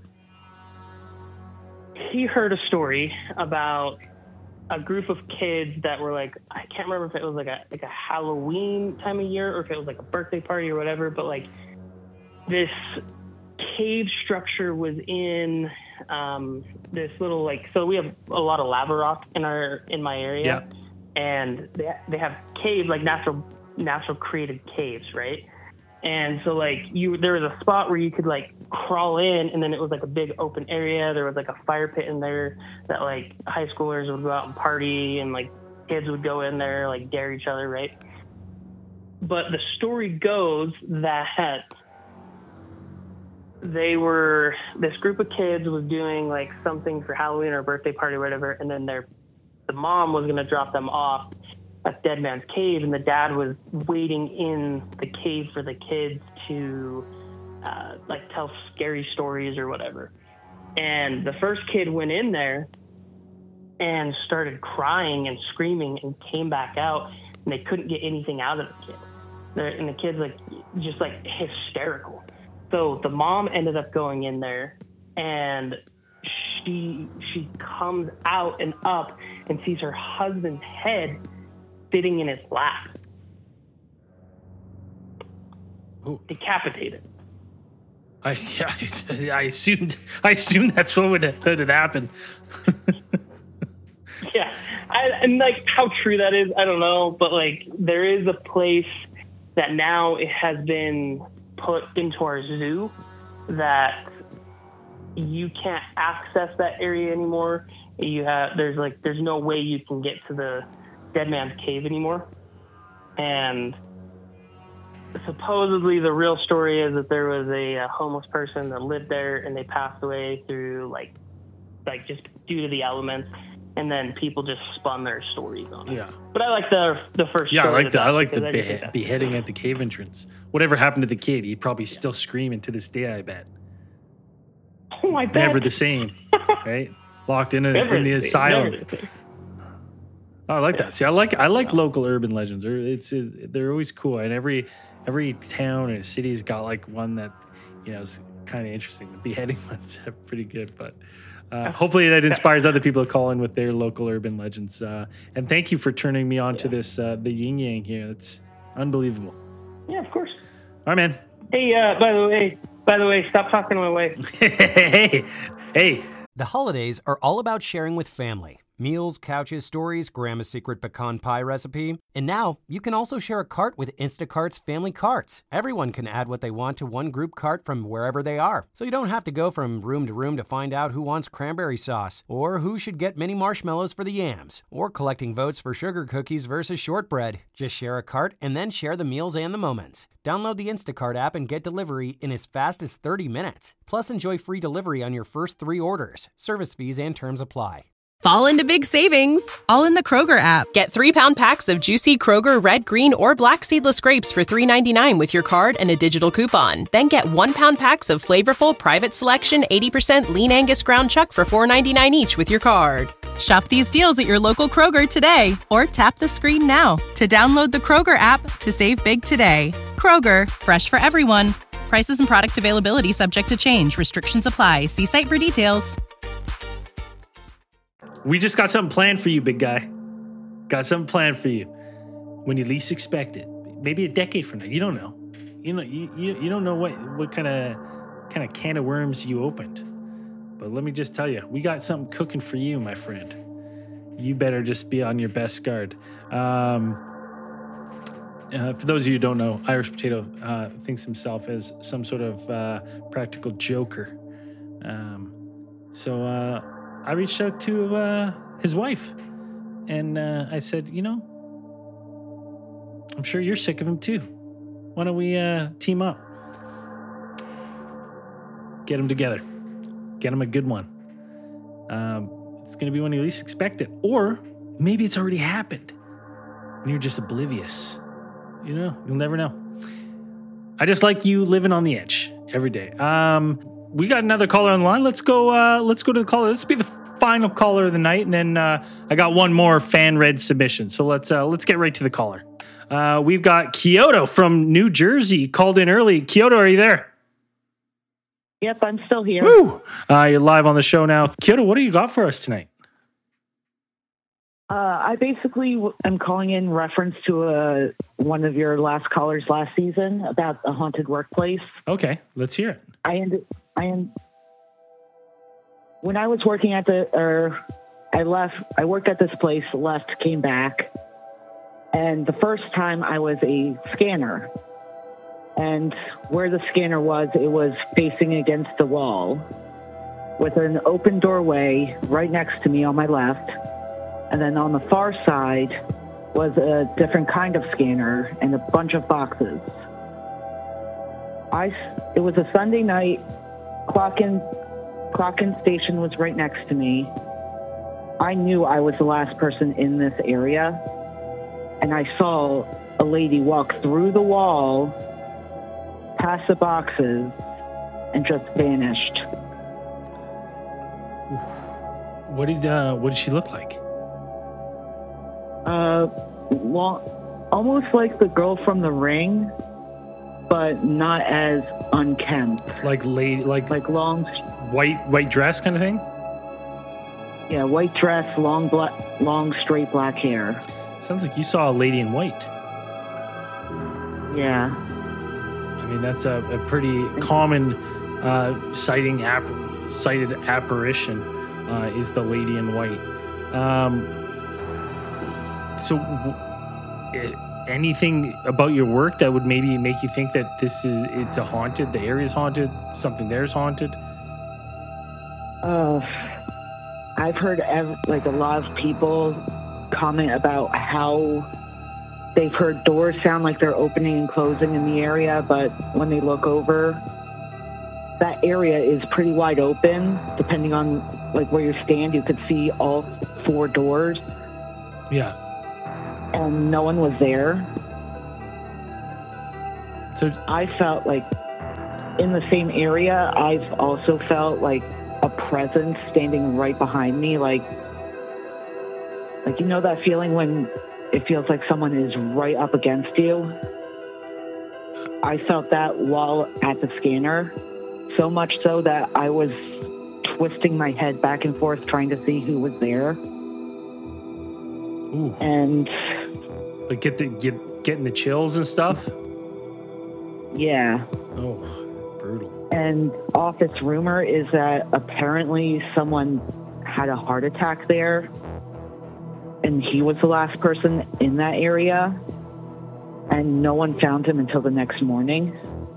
he heard a story about a group of kids that were like, I can't remember if it was like a like a Halloween time of year or if it was like a birthday party or whatever, but like this cave structure was in um, this little like, so we have a lot of lava rock in our in my area, Yeah. and they they have caves, like natural natural created caves, right? And so like you, there was a spot where you could like crawl in, and then it was like a big open area. There was like a fire pit in there that like high schoolers would go out and party, and like kids would go in there, like dare each other, right? But the story goes that they were, this group of kids was doing like something for Halloween or a birthday party or whatever, and then their the mom was gonna drop them off at Dead Man's Cave, and the dad was waiting in the cave for the kids to uh, like tell scary stories or whatever. And the first kid went in there and started crying and screaming and came back out, and they couldn't get anything out of the kid. The, and the kid's like just like hysterical. So the mom ended up going in there, and she she comes out and up and sees her husband's head sitting in his lap, Ooh. decapitated. I yeah, I, I assumed I assumed that's what would that had happened. Yeah, I, and like how true that is, I don't know, but like there is a place that now it has been put into our zoo that you can't access that area anymore. You have there's like there's no way you can get to the Dead Man's Cave anymore. And supposedly the real story is that there was a, a homeless person that lived there, and they passed away through like like just due to the elements, and then people just spun their stories on it. Yeah. But I like the the first Yeah, I story like the I like the because I just think behe- that's- beheading at the cave entrance. Whatever happened to the kid? He'd probably still screaming to this day, I bet. Oh, I bet. Never the same, right? Locked in, a, Never in the the same, asylum. never the same. Oh, I like that. See, I like I like local urban legends. They're, it's they're always cool, and every every town or city's got like one that you know is kind of interesting. The beheading ones are pretty good, but uh, hopefully that inspires other people to call in with their local urban legends. Uh, and thank you for turning me on yeah. to this uh, the yin yang here. It's unbelievable. Yeah, of course. All right, man. Hey, uh, by the way, by the way, stop talking to my wife. hey, hey. The holidays are all about sharing with family. Meals, couches, stories, Grandma's secret pecan pie recipe. And now you can also share a cart with Instacart's family carts. Everyone can add what they want to one group cart from wherever they are. So you don't have to go from room to room to find out who wants cranberry sauce, or who should get mini marshmallows for the yams, or collecting votes for sugar cookies versus shortbread. Just share a cart and then share the meals and the moments. Download the Instacart app and get delivery in as fast as thirty minutes. Plus, enjoy free delivery on your first three orders. Service fees and terms apply. Fall into big savings, all in the Kroger app. Get three-pound packs of juicy Kroger red, green, or black seedless grapes for three ninety-nine with your card and a digital coupon. Then get one-pound packs of flavorful Private Selection eighty percent lean Angus ground chuck for four ninety-nine each with your card. Shop these deals at your local Kroger today, or tap the screen now to download the Kroger app to save big today. Kroger, fresh for everyone. Prices and product availability subject to change. Restrictions apply. See site for details. We just got something planned for you, big guy. Got something planned for you when you least expect it. Maybe a decade from now. You don't know. You know. You, you, you don't know what what kind of kind of can of worms you opened. But let me just tell you, we got something cooking for you, my friend. You better just be on your best guard. Um, uh, for those of you who don't know, Irish Potato uh, thinks himself as some sort of uh, practical joker. Um, so. Uh, I reached out to uh, his wife, and uh, I said, you know, I'm sure you're sick of him too. Why don't we uh, team up? Get them together. Get them a good one. Um, it's going to be when you least expect it. Or maybe it's already happened, and you're just oblivious. You know, you'll never know. I just like you living on the edge every day. Um... We got another caller on the line. Let's go. Uh, let's go to the caller. This will be the final caller of the night, and then uh, I got one more fan read submission. So let's uh, let's get right to the caller. Uh, we've got Kyoto from New Jersey called in early. Kyoto, are you there? Yep, I'm still here. Woo! Uh, you're live on the show now. Kyoto, what do you got for us tonight? Uh, I basically w- am calling in reference to uh, one of your last callers last season about a haunted workplace. Okay, let's hear it. I ended. I am. When I was working at the, or I left. I worked at this place. Left, came back, and the first time I was a scanner, and where the scanner was, it was facing against the wall, with an open doorway right next to me on my left. And then on the far side was a different kind of scanner and a bunch of boxes. I, it was a Sunday night. Clock in, clock in station was right next to me. I knew I was the last person in this area. And I saw a lady walk through the wall, past the boxes, and just vanished. What did, uh, what did she look like? Uh, long, almost like the girl from The Ring, but not as unkempt. Like lady, like like long, white white dress kind of thing. Yeah, white dress, long black, long straight black hair. Sounds like you saw a lady in white. Yeah. I mean, that's a, a pretty common uh, sighting app, sighted apparition. Uh, is the lady in white. Um, So, w- anything about your work that would maybe make you think that this is it's a haunted, the area's haunted, something there's haunted? Uh, I've heard ev- like a lot of people comment about how they've heard doors sound like they're opening and closing in the area, but when they look over, that area is pretty wide open. Depending on like where you stand, you could see all four doors. Yeah. And no one was there. So I felt like in the same area, I've also felt like a presence standing right behind me, like Like, you know that feeling when it feels like someone is right up against you? I felt that while at the scanner, so much so that I was twisting my head back and forth trying to see who was there. Ooh. And like get the get getting the chills and stuff. Yeah. Oh, brutal. And office rumor is that apparently someone had a heart attack there, and he was the last person in that area, and no one found him until the next morning.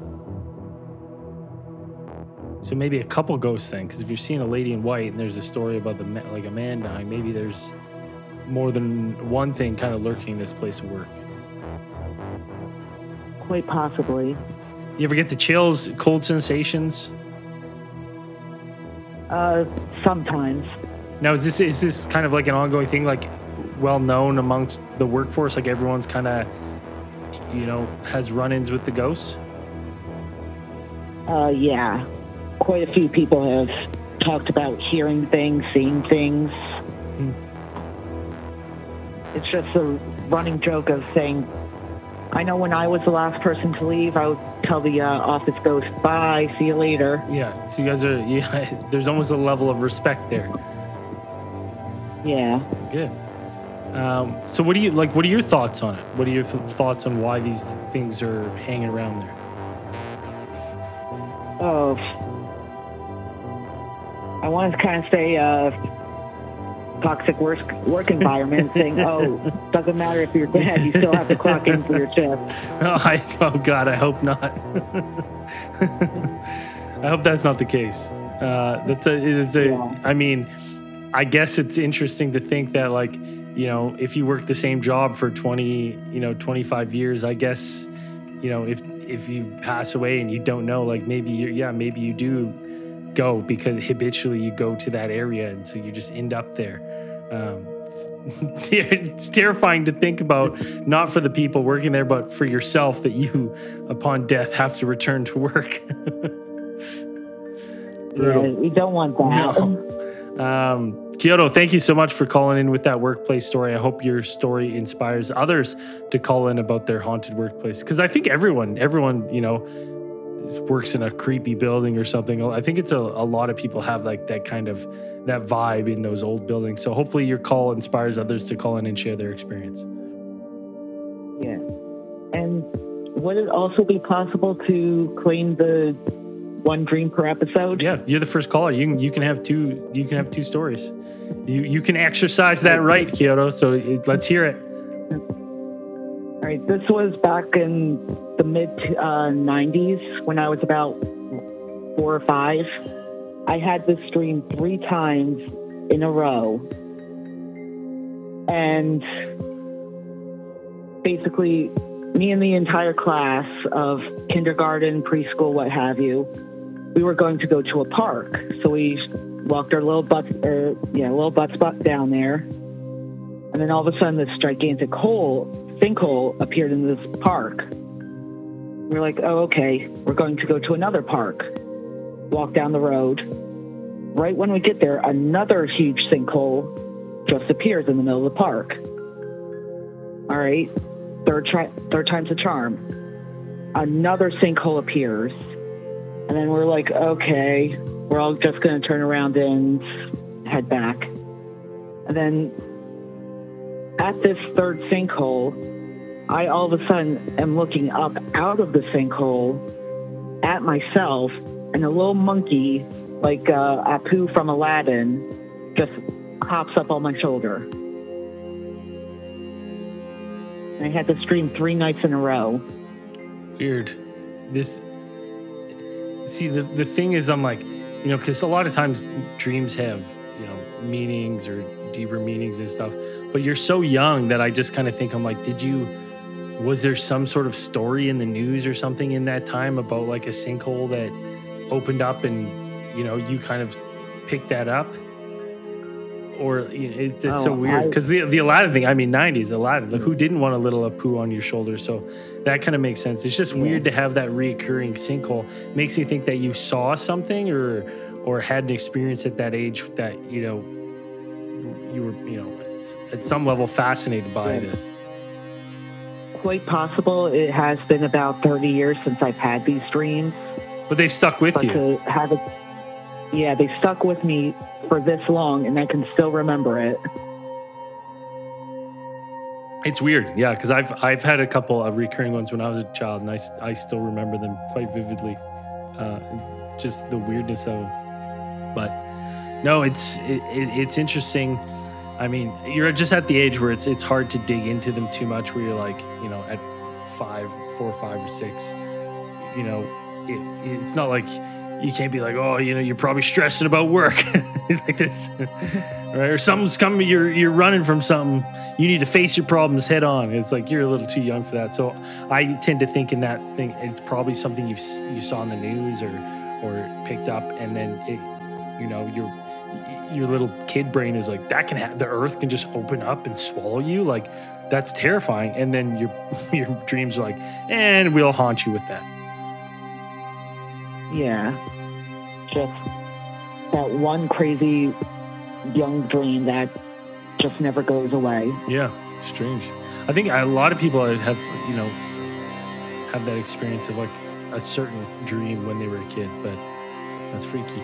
So maybe a couple ghosts then, because if you're seeing a lady in white and there's a story about the ma- like a man dying, maybe there's more than one thing kind of lurking in this place of work. Quite possibly. You ever get the chills, cold sensations? Uh, sometimes. Now, is this is this kind of like an ongoing thing, like well known amongst the workforce? Like everyone's kind of, you know, has run-ins with the ghosts? Uh, yeah. Quite a few people have talked about hearing things, seeing things. Hmm. It's just a running joke of saying, I know when I was the last person to leave, I would tell the uh, office ghost, bye, see you later. Yeah, so you guys are, yeah, there's almost a level of respect there. Yeah. Good. Um, so what do you, like, what are your thoughts on it? What are your th- thoughts on why these things are hanging around there? Oh, I want to kind of say uh, toxic work, work environment, saying, oh, doesn't matter if you're dead, you still have to clock in for your shift. Oh, I, oh God, I hope not. I hope that's not the case. Uh, that's a, it's a, Yeah. I mean, I guess it's interesting to think that, like, you know, if you work the same job for twenty, you know, twenty-five years, I guess, you know, if, if you pass away and you don't know, like maybe you're, yeah, maybe you do go because habitually you go to that area. And so you just end up there. Um, it's terrifying to think about, not for the people working there, but for yourself, that you, upon death, have to return to work. Yeah, we don't want that. No. Um, Kyoto, thank you so much for calling in with that workplace story. I hope your story inspires others to call in about their haunted workplace. Because I think everyone, everyone, you know, works in a creepy building or something. I think it's a, a lot of people have like that kind of, that vibe in those old buildings. So hopefully your call inspires others to call in and share their experience. Yeah. And would it also be possible to claim the one dream per episode? Yeah, you're the first caller. You can you can have two. You can have two stories. You you can exercise that right, Kyoto. So it, let's hear it. All right. This was back in the mid uh, nineties when I was about four or five. I had this dream three times in a row, and basically, me and the entire class of kindergarten, preschool, what have you, we were going to go to a park. So we walked our little butts, or yeah, little butt spot down there. And then all of a sudden this gigantic hole, sinkhole appeared in this park. We were like, oh, okay, we're going to go to another park. Walk down the road. Right when we get there, another huge sinkhole just appears in the middle of the park. All right, third, tri- third time's a charm. Another sinkhole appears. And then we're like, okay, we're all just going to turn around and head back. And then at this third sinkhole, I all of a sudden am looking up out of the sinkhole at myself, and a little monkey, like uh, Apu from Aladdin, just hops up on my shoulder. And I had to stream three nights in a row. Weird. This... See, the, the thing is, I'm like, you know, because a lot of times dreams have, you know, meanings or deeper meanings and stuff. But you're so young that I just kind of think, I'm like, did you, was there some sort of story in the news or something in that time about like a sinkhole that opened up and, you know, you kind of picked that up? Or you know, it's, it's oh, so weird because the the Aladdin thing. I mean, nineties Aladdin. Like, Mm. who didn't want a little Apu on your shoulder? So that kind of makes sense. It's just Yeah. weird to have that reoccurring sinkhole. Makes me think that you saw something or or had an experience at that age that you know you were you know at some level fascinated by this. Quite possible. It has been about thirty years since I've had these dreams. But they've stuck with But you. to have it, yeah, they stuck with me for this long, and I can still remember it. It's weird, yeah, because I've I've had a couple of recurring ones when I was a child, and I, s- I still remember them quite vividly. Uh, just the weirdness of them. But no, it's it, it, it's interesting. I mean, you're just at the age where it's it's hard to dig into them too much. Where you're like, you know, at five, four, five, or six, you know, it, it's not like you can't be like, oh, you know, you're probably stressing about work, like this, right? Or something's coming. You're you're running from something. You need to face your problems head on. It's like you're a little too young for that. So I tend to think in that thing, it's probably something you you saw in the news or or picked up, and then it, you know, your your little kid brain is like, that can happen. The earth can just open up and swallow you. Like, that's terrifying. And then your your dreams are like, and we'll haunt you with that. Yeah. Just that one crazy young dream that just never goes away. Yeah, strange. I think a lot of people have, you know, have that experience of like a certain dream when they were a kid, but that's freaky.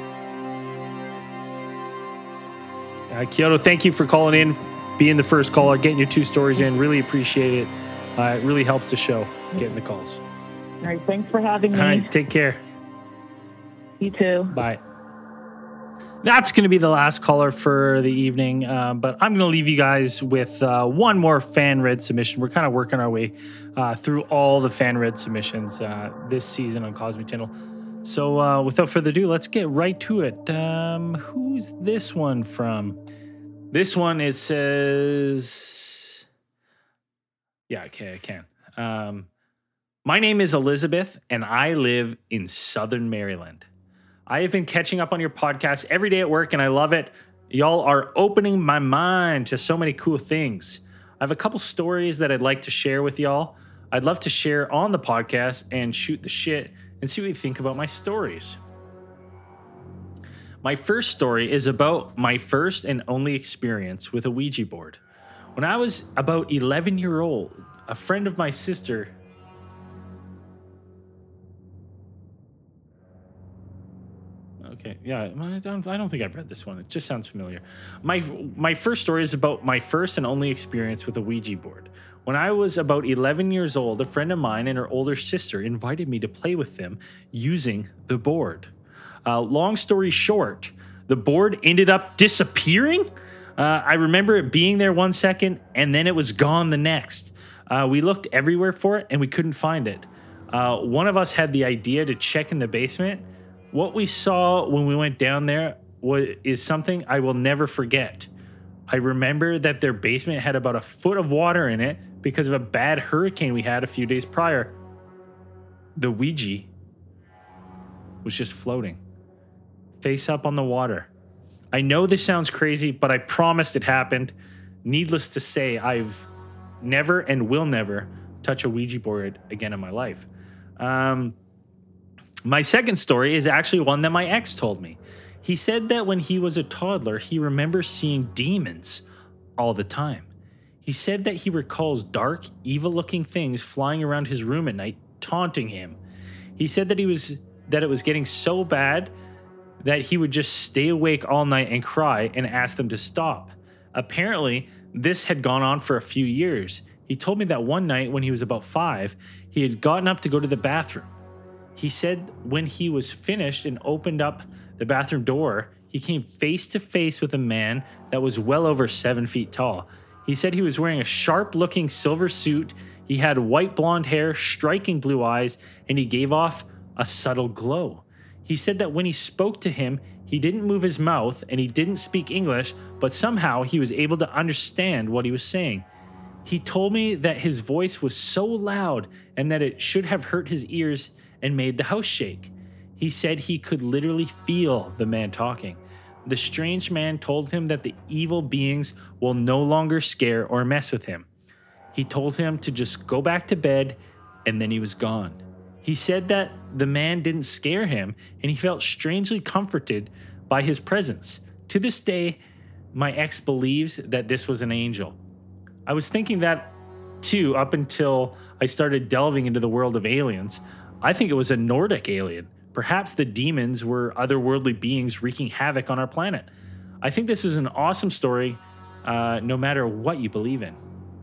Uh, Kyoto, thank you for calling in, being the first caller, getting your two stories in. Really appreciate it. Uh, it really helps the show, getting the calls. All right, thanks for having me. All right, take care. You too. Bye. That's going to be the last caller for the evening, uh, but I'm going to leave you guys with uh, one more fan-read submission. We're kind of working our way uh, through all the fan-read submissions uh, this season on Cosmic Channel. So uh, without further ado, let's get right to it. Um, who's this one from? This one, it says... Yeah, okay, I can. Um, my name is Elizabeth, and I live in Southern Maryland. I have been catching up on your podcast every day at work, and I love it. Y'all are opening my mind to so many cool things. I have a couple stories that I'd like to share with y'all. I'd love to share on the podcast and shoot the shit and see what you think about my stories. My first story is about my first and only experience with a Ouija board. When I was about eleven years old, a friend of my sister... Okay, yeah, I don't, I don't think I've read this one. It just sounds familiar. My my first story is about my first and only experience with a Ouija board. When I was about eleven years old, a friend of mine and her older sister invited me to play with them using the board. Uh, long story short, the board ended up disappearing. Uh, I remember it being there one second, and then it was gone the next. Uh, we looked everywhere for it, and we couldn't find it. Uh, one of us had the idea to check in the basement. What we saw when we went down there was, is something I will never forget. I remember that their basement had about a foot of water in it because of a bad hurricane we had a few days prior. The Ouija was just floating, face up on the water. I know this sounds crazy, but I promised it happened. Needless to say, I've never and will never touch a Ouija board again in my life. Um... My second story is actually one that my ex told me. He said that when he was a toddler, he remembers seeing demons all the time. He said that he recalls dark, evil-looking things flying around his room at night, taunting him. He said that he was that it was getting so bad that he would just stay awake all night and cry and ask them to stop. Apparently, this had gone on for a few years. He told me that one night when he was about five, he had gotten up to go to the bathroom. He said when he was finished and opened up the bathroom door, he came face to face with a man that was well over seven feet tall. He said he was wearing a sharp-looking silver suit. He had white blonde hair, striking blue eyes, and he gave off a subtle glow. He said that when he spoke to him, he didn't move his mouth and he didn't speak English, but somehow he was able to understand what he was saying. He told me that his voice was so loud and that it should have hurt his ears and made the house shake. He said he could literally feel the man talking. The strange man told him that the evil beings will no longer scare or mess with him. He told him to just go back to bed, and then he was gone. He said that the man didn't scare him, and he felt strangely comforted by his presence. To this day, my ex believes that this was an angel. I was thinking that too up until I started delving into the world of aliens. I think it was a Nordic alien. Perhaps the demons were otherworldly beings wreaking havoc on our planet. I think this is an awesome story, uh, no matter what you believe in.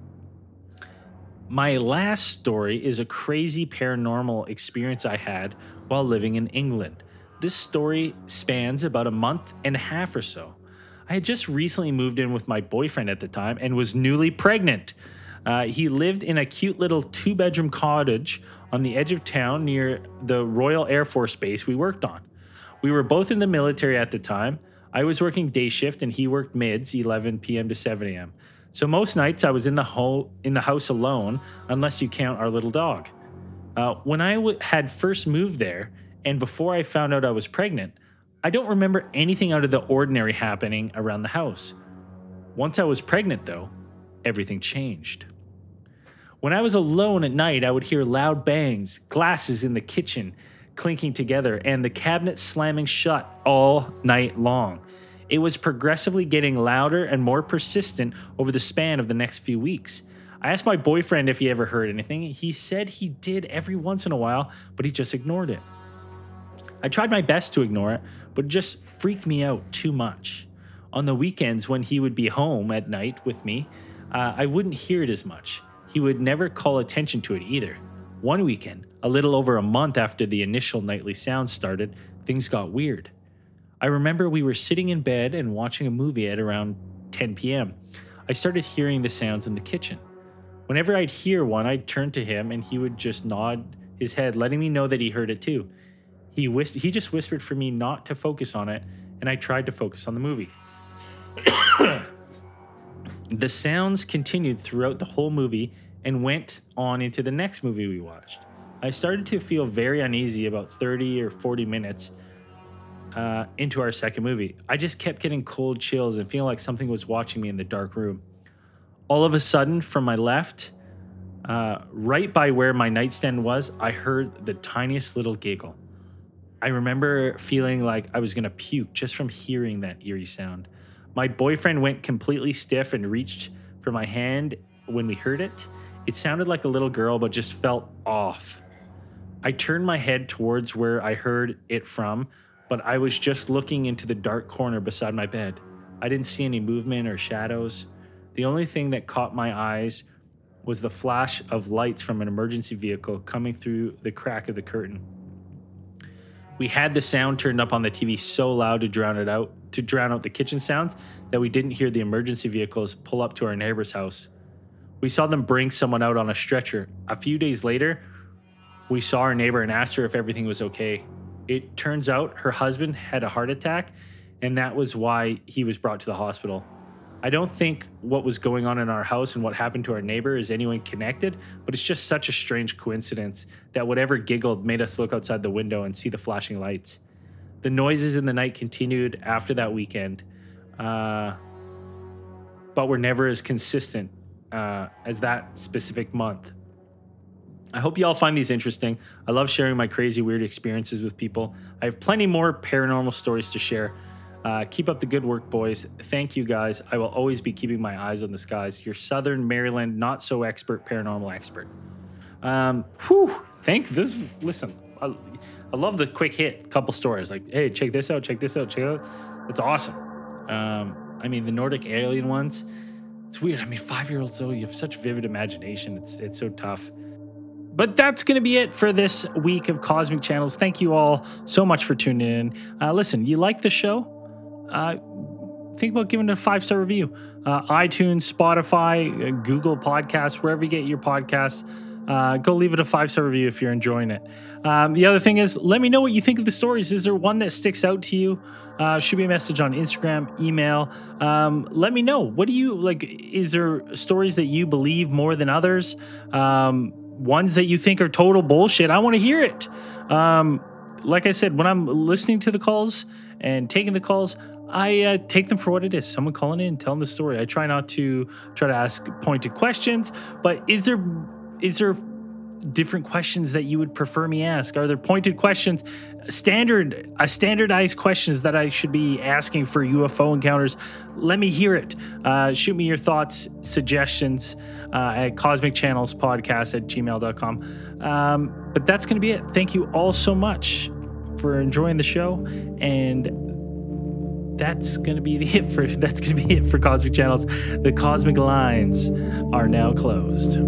My last story is a crazy paranormal experience I had while living in England. This story spans about a month and a half or so. I had just recently moved in with my boyfriend at the time and was newly pregnant. Uh, he lived in a cute little two-bedroom cottage on the edge of town near the Royal Air Force Base we worked on. We were both in the military at the time. I was working day shift and he worked mids, eleven p.m. to seven a.m. So most nights I was in the ho- in the house alone, unless you count our little dog. Uh, when I w- had first moved there, and before I found out I was pregnant, I don't remember anything out of the ordinary happening around the house. Once I was pregnant, though, everything changed. When I was alone at night, I would hear loud bangs, glasses in the kitchen clinking together, and the cabinet slamming shut all night long. It was progressively getting louder and more persistent over the span of the next few weeks. I asked my boyfriend if he ever heard anything. He said he did every once in a while, but he just ignored it. I tried my best to ignore it, but it just freaked me out too much. On the weekends when he would be home at night with me, uh, I wouldn't hear it as much. He would never call attention to it either. One weekend, a little over a month after the initial nightly sounds started, things got weird. I remember we were sitting in bed and watching a movie at around ten p.m. I started hearing the sounds in the kitchen. Whenever I'd hear one, I'd turn to him and he would just nod his head, letting me know that he heard it too. He whis- he just whispered for me not to focus on it, and I tried to focus on the movie. The sounds continued throughout the whole movie and went on into the next movie we watched. I started to feel very uneasy about thirty or forty minutes uh, into our second movie. I just kept getting cold chills and feeling like something was watching me in the dark room. All of a sudden, from my left, uh, right by where my nightstand was, I heard the tiniest little giggle. I remember feeling like I was going to puke just from hearing that eerie sound. My boyfriend went completely stiff and reached for my hand when we heard it. It sounded like a little girl, but just felt off. I turned my head towards where I heard it from, but I was just looking into the dark corner beside my bed. I didn't see any movement or shadows. The only thing that caught my eyes was the flash of lights from an emergency vehicle coming through the crack of the curtain. We had the sound turned up on the T V so loud to drown it out, to drown out the kitchen sounds, that we didn't hear the emergency vehicles pull up to our neighbor's house. We saw them bring someone out on a stretcher. A few days later, we saw our neighbor and asked her if everything was okay. It turns out her husband had a heart attack, and that was why he was brought to the hospital. I don't think what was going on in our house and what happened to our neighbor is anyone connected, but it's just such a strange coincidence that whatever giggled made us look outside the window and see the flashing lights. The noises in the night continued after that weekend, uh, but were never as consistent uh, as that specific month. I hope you all find these interesting. I love sharing my crazy, weird experiences with people. I have plenty more paranormal stories to share. Uh, keep up the good work, boys. Thank you, guys. I will always be keeping my eyes on the skies. Your Southern Maryland, not so expert paranormal expert. Um, whew. Thank this. Listen, I, I love the quick hit couple stories. Like, hey, check this out, check this out, check it out. It's awesome. Um, I mean, the Nordic alien ones. It's weird. I mean, five-year-olds, though, you have such vivid imagination. It's it's so tough. But that's going to be it for this week of Cosmic Channels. Thank you all so much for tuning in. Uh, listen, you like the show? Uh, think about giving it a five-star review. Uh, iTunes, Spotify, uh, Google Podcasts, wherever you get your podcasts. Uh, go leave it a five-star review if you're enjoying it. Um, the other thing is, let me know what you think of the stories. Is there one that sticks out to you? Uh, shoot me a message on Instagram, email. Um, let me know. What do you, like, is there stories that you believe more than others? Um, ones that you think are total bullshit? I want to hear it. Um, like I said, when I'm listening to the calls and taking the calls, I uh, take them for what it is. Someone calling in, telling the story. I try not to try to ask pointed questions, but is there is there different questions that you would prefer me ask? Are there pointed questions, standard, uh, standardized questions that I should be asking for U F O encounters? Let me hear it. Uh, shoot me your thoughts, suggestions uh, at cosmic channels podcast at gmail dot com. Um, but that's going to be it. Thank you all so much for enjoying the show, and that's going to be the it for that's going to be it for Cosmic Channels. The Cosmic Lines are now closed.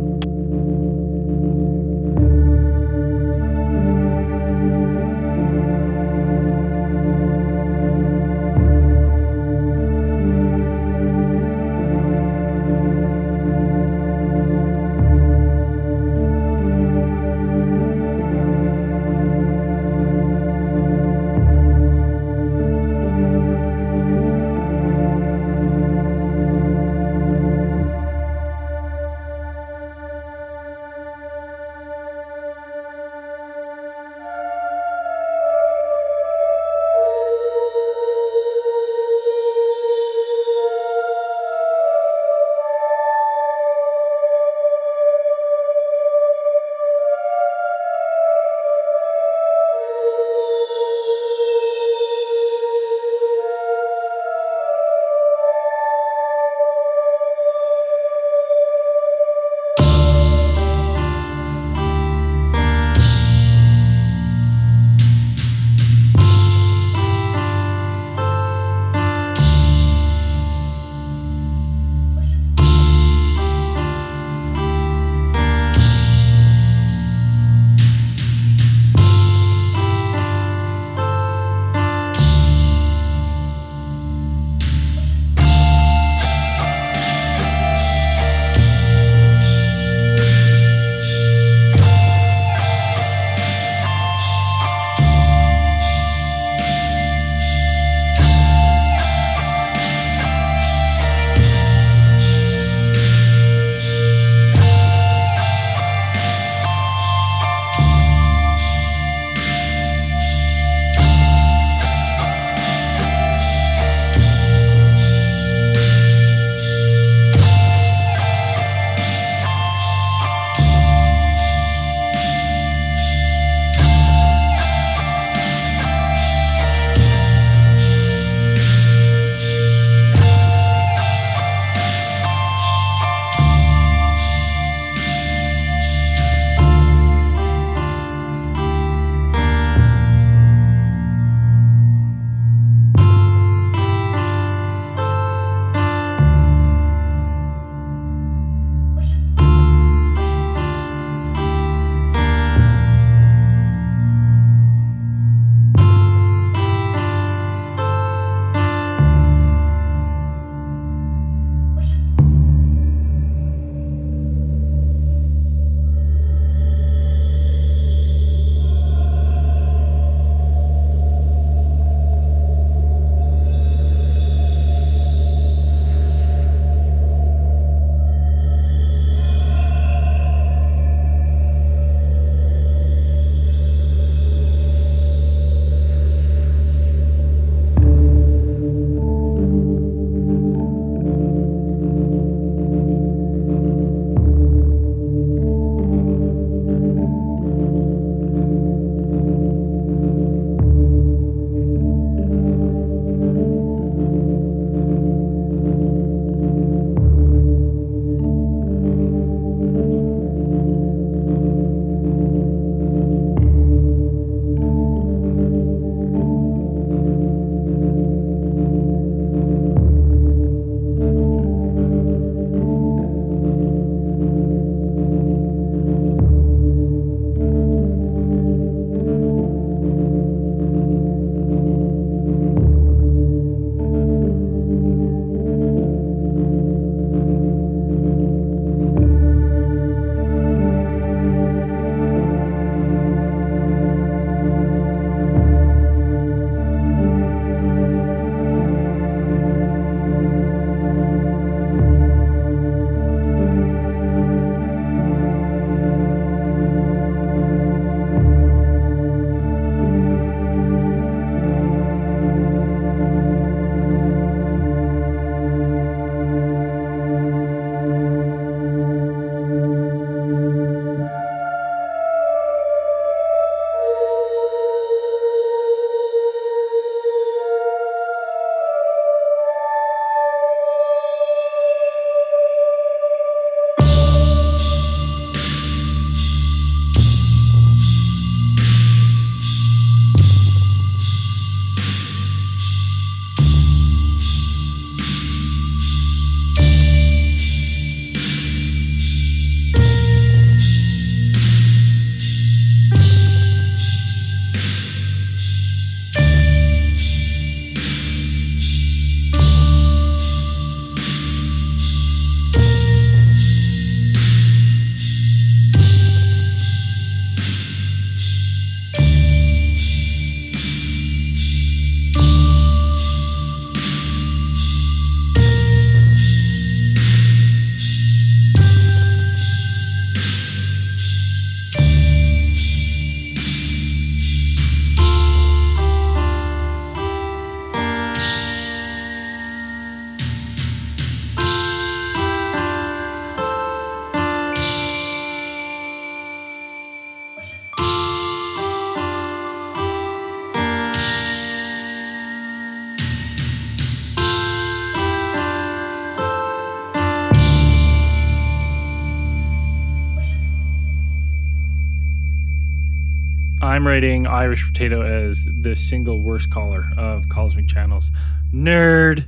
I'm rating Irish Potato as the single worst caller of Cosmic Channels. Nerd.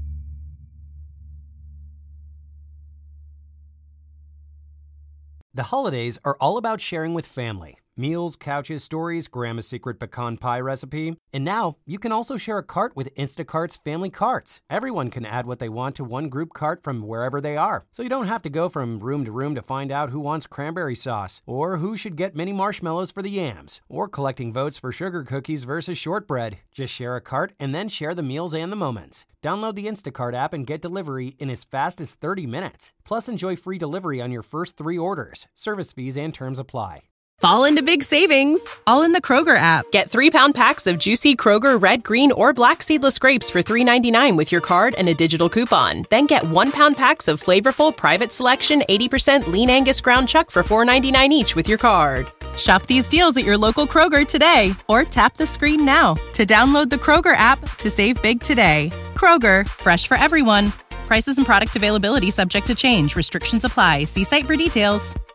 The holidays are all about sharing with family. Meals, couches, stories, Grandma's secret pecan pie recipe. And now, you can also share a cart with Instacart's Family Carts. Everyone can add what they want to one group cart from wherever they are. So you don't have to go from room to room to find out who wants cranberry sauce, or who should get mini marshmallows for the yams, or collecting votes for sugar cookies versus shortbread. Just share a cart and then share the meals and the moments. Download the Instacart app and get delivery in as fast as thirty minutes. Plus, enjoy free delivery on your first three orders. Service fees and terms apply. Fall into big savings, all in the Kroger app. Get three-pound packs of juicy Kroger red, green, or black seedless grapes for three ninety-nine with your card and a digital coupon. Then get one-pound packs of flavorful Private Selection eighty percent lean Angus ground chuck for four ninety-nine each with your card. Shop these deals at your local Kroger today, or tap the screen now to download the Kroger app to save big today. Kroger, fresh for everyone. Prices and product availability subject to change. Restrictions apply. See site for details.